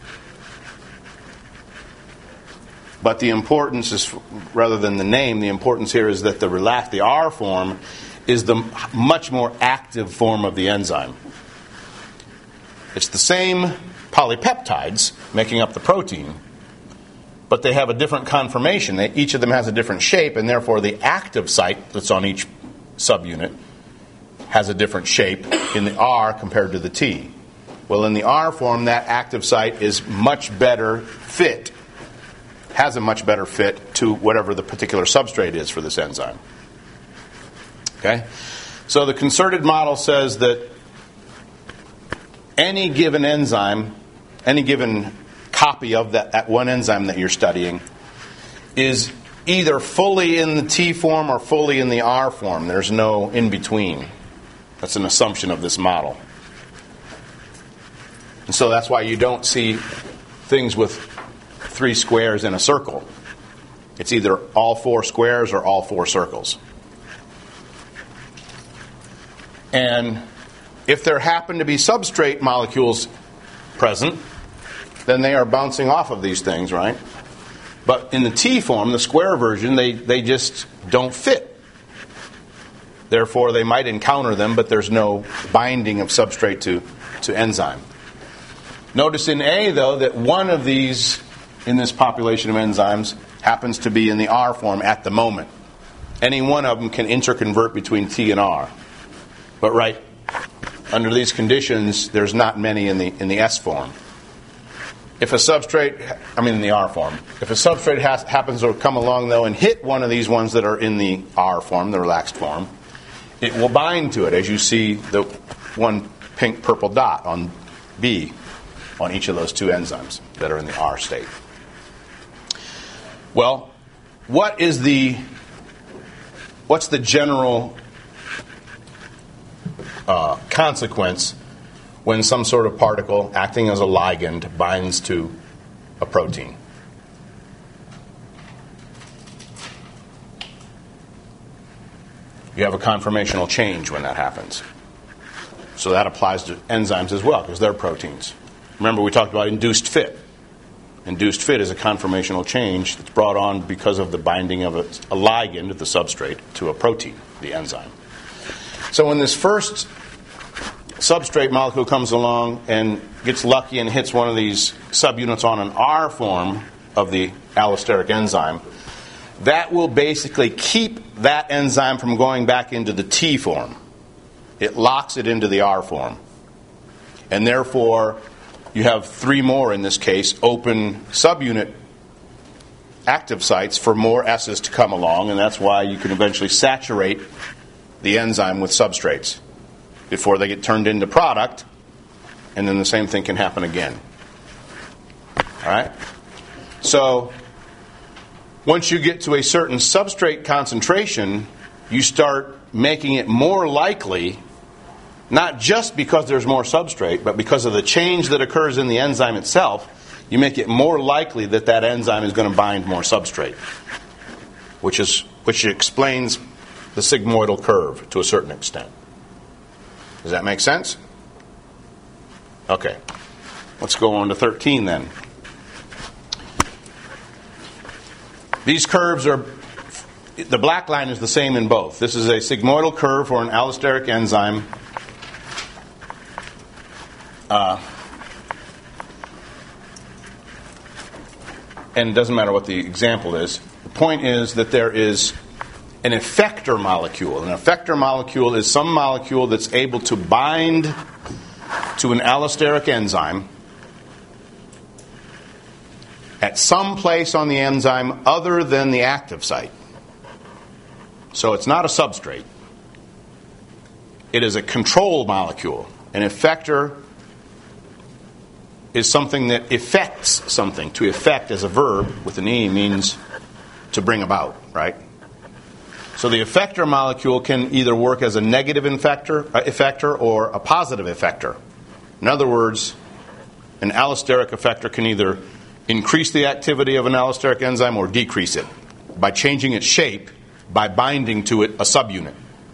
But the importance is, rather than the name, the importance here is that the relaxed, the R form, is the much more active form of the enzyme. It's the same polypeptides making up the protein, but they have a different conformation. They, each of them has a different shape, and therefore the active site that's on each subunit has a different shape in the R compared to the T. Well, in the R form, that active site is much better fit, has a much better fit to whatever the particular substrate is for this enzyme. Okay? So the concerted model says that any given enzyme, any given copy of that, that one enzyme that you're studying is either fully in the T form or fully in the R form. There's no in between. That's an assumption of this model. And so that's why you don't see things with three squares in a circle. It's either all four squares or all four circles. And if there happen to be substrate molecules present, then they are bouncing off of these things, right? But in the T form, the square version, they, they just don't fit. Therefore, they might encounter them, but there's no binding of substrate to, to enzyme. Notice in A, though, that one of these in this population of enzymes happens to be in the R form at the moment. Any one of them can interconvert between T and R. But right under these conditions, there's not many in the in the S form. If a substrate, I mean in the R form, if a substrate has, happens to come along, though, and hit one of these ones that are in the R form, the relaxed form, it will bind to it, as you see the one pink purple dot on B on each of those two enzymes that are in the R state. Well, what is the what's the general uh, consequence when some sort of particle acting as a ligand binds to a protein? You have a conformational change when that happens. So that applies to enzymes as well, because they're proteins. Remember, we talked about induced fit. Induced fit is a conformational change that's brought on because of the binding of a, a ligand, the substrate, to a protein, the enzyme. So when this first substrate molecule comes along and gets lucky and hits one of these subunits on an R form of the allosteric enzyme, that will basically keep that enzyme from going back into the T form. It locks it into the R form. And therefore, you have three more, in this case, open subunit active sites for more S's to come along, and that's why you can eventually saturate the enzyme with substrates before they get turned into product, and then the same thing can happen again. All right? So, once you get to a certain substrate concentration, you start making it more likely, not just because there's more substrate, but because of the change that occurs in the enzyme itself, you make it more likely that that enzyme is going to bind more substrate, which is which explains the sigmoidal curve to a certain extent. Does that make sense? Okay. Let's go on to thirteen then. These curves are, the black line is the same in both. This is a sigmoidal curve for an allosteric enzyme. Uh, and it doesn't matter what the example is. The point is that there is an effector molecule. An effector molecule is some molecule that's able to bind to an allosteric enzyme at some place on the enzyme other than the active site. So it's not a substrate. It is a control molecule. An effector is something that effects something. To effect as a verb with an E means to bring about, right? So the effector molecule can either work as a negative effector, uh, effector or a positive effector. In other words, an allosteric effector can either increase the activity of an allosteric enzyme or decrease it by changing its shape, by binding to it a subunit.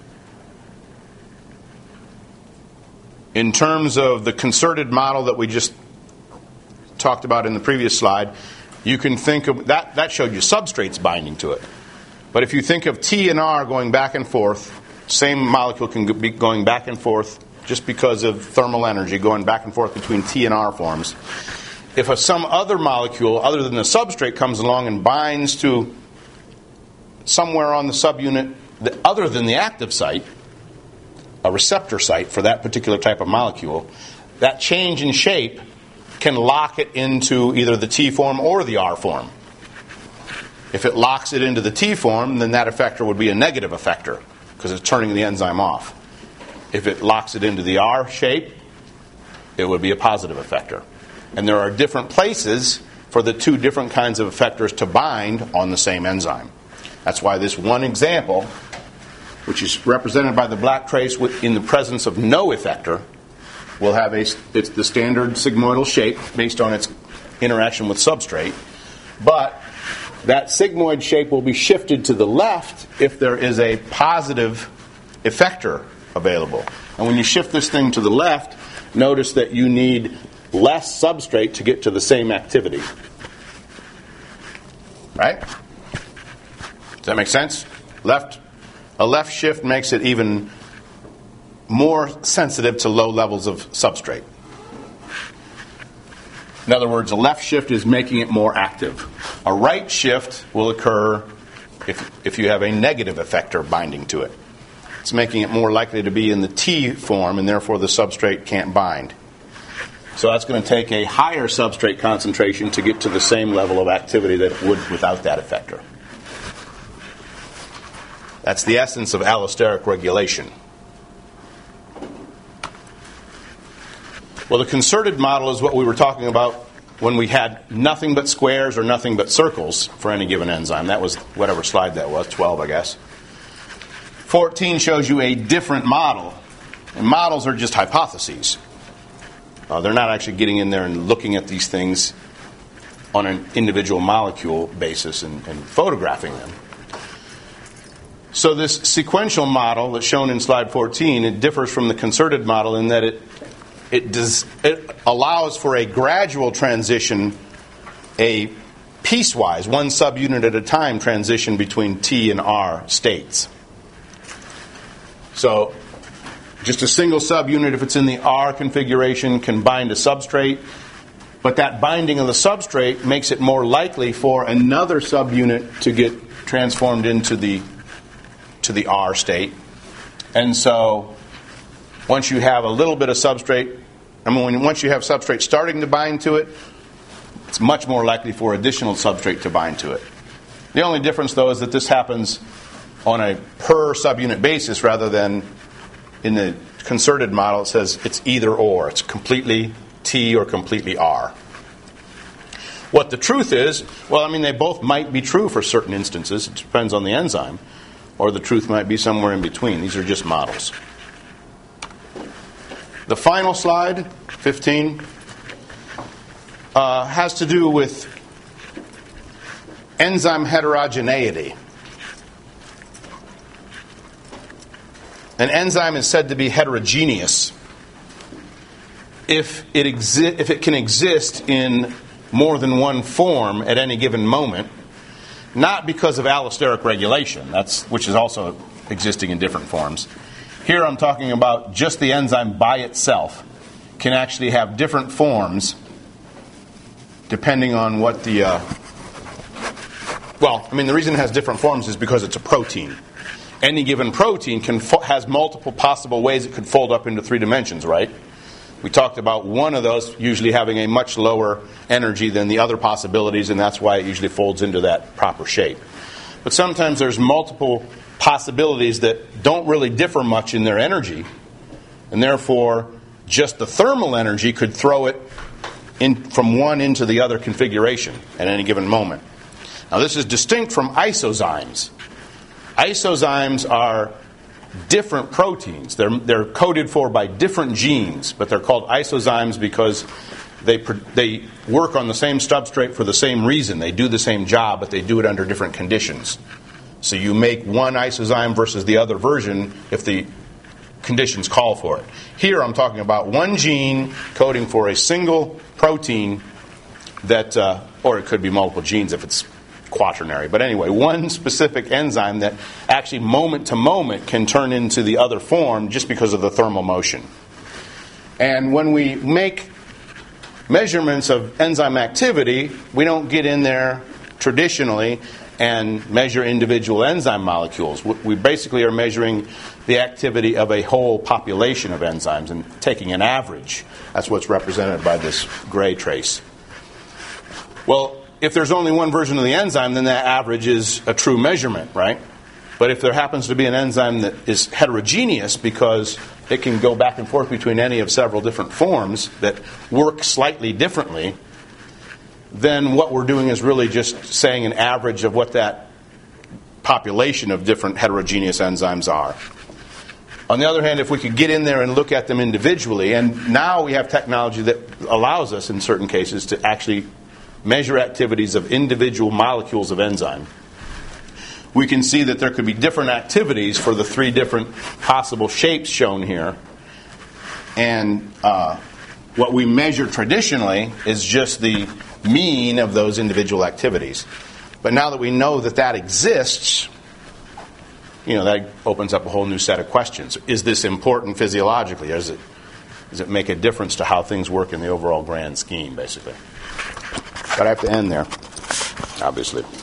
In terms of the concerted model that we just talked about in the previous slide, you can think of that, that showed you substrates binding to it. But if you think of T and R going back and forth, same molecule can be going back and forth just because of thermal energy going back and forth between T and R forms. If a, some other molecule other than the substrate comes along and binds to somewhere on the subunit that, other than the active site, a receptor site for that particular type of molecule, that change in shape can lock it into either the T form or the R form. If it locks it into the T form, then that effector would be a negative effector because it's turning the enzyme off. If it locks it into the R shape, it would be a positive effector. And there are different places for the two different kinds of effectors to bind on the same enzyme. That's why this one example, which is represented by the black trace in the presence of no effector, will have a, it's the standard sigmoidal shape based on its interaction with substrate, but that sigmoid shape will be shifted to the left if there is a positive effector available. And when you shift this thing to the left, notice that you need less substrate to get to the same activity. Right? Does that make sense? Left, a left shift makes it even more sensitive to low levels of substrate. In other words, a left shift is making it more active. A right shift will occur if, if you have a negative effector binding to it. It's making it more likely to be in the T form, and therefore the substrate can't bind. So that's going to take a higher substrate concentration to get to the same level of activity that it would without that effector. That's the essence of allosteric regulation. Well, the concerted model is what we were talking about when we had nothing but squares or nothing but circles for any given enzyme. That was whatever slide that was, twelve, I guess. fourteen shows you a different model. And models are just hypotheses. Uh, they're not actually getting in there and looking at these things on an individual molecule basis and, and photographing them. So this sequential model that's shown in slide fourteen, it differs from the concerted model in that it it does it allows for a gradual transition, a piecewise, one subunit at a time transition between T and R states. So just a single subunit, if it's in the R configuration, can bind a substrate, but that binding of the substrate makes it more likely for another subunit to get transformed into the to the R state. And so once you have a little bit of substrate, I mean, when, once you have substrate starting to bind to it, it's much more likely for additional substrate to bind to it. The only difference, though, is that this happens on a per subunit basis rather than in the concerted model. It says it's either or. It's completely T or completely R. What the truth is, well, I mean, they both might be true for certain instances. It depends on the enzyme. Or the truth might be somewhere in between. These are just models. The final slide, fifteen, uh, has to do with enzyme heterogeneity. An enzyme is said to be heterogeneous if it exi- if it can exist in more than one form at any given moment, not because of allosteric regulation, that's which is also existing in different forms. Here I'm talking about just the enzyme by itself can actually have different forms depending on what the... Uh, well, I mean, the reason it has different forms is because it's a protein. Any given protein can fo- has multiple possible ways it could fold up into three dimensions, right? We talked about one of those usually having a much lower energy than the other possibilities, and that's why it usually folds into that proper shape. But sometimes there's multiple possibilities that don't really differ much in their energy, and therefore just the thermal energy could throw it in from one into the other configuration at any given moment. Now this is distinct from isozymes. Isozymes are different proteins. They're, they're coded for by different genes, but they're called isozymes because they they work on the same substrate for the same reason. They do the same job, but they do it under different conditions. So you make one isozyme versus the other version if the conditions call for it. Here I'm talking about one gene coding for a single protein that, uh, or it could be multiple genes if it's quaternary. But anyway, one specific enzyme that actually moment to moment can turn into the other form just because of the thermal motion. And when we make measurements of enzyme activity, we don't get in there traditionally and measure individual enzyme molecules. We basically are measuring the activity of a whole population of enzymes and taking an average. That's what's represented by this gray trace. Well, if there's only one version of the enzyme, then that average is a true measurement, right? But if there happens to be an enzyme that is heterogeneous because it can go back and forth between any of several different forms that work slightly differently, then what we're doing is really just saying an average of what that population of different heterogeneous enzymes are. On the other hand, if we could get in there and look at them individually, and now we have technology that allows us in certain cases to actually measure activities of individual molecules of enzyme, we can see that there could be different activities for the three different possible shapes shown here. And uh, what we measure traditionally is just the mean of those individual activities. But now that we know that that exists, you know, that opens up a whole new set of questions. Is this important physiologically? Does it, does it make a difference to how things work in the overall grand scheme, basically? But I have to end there, obviously.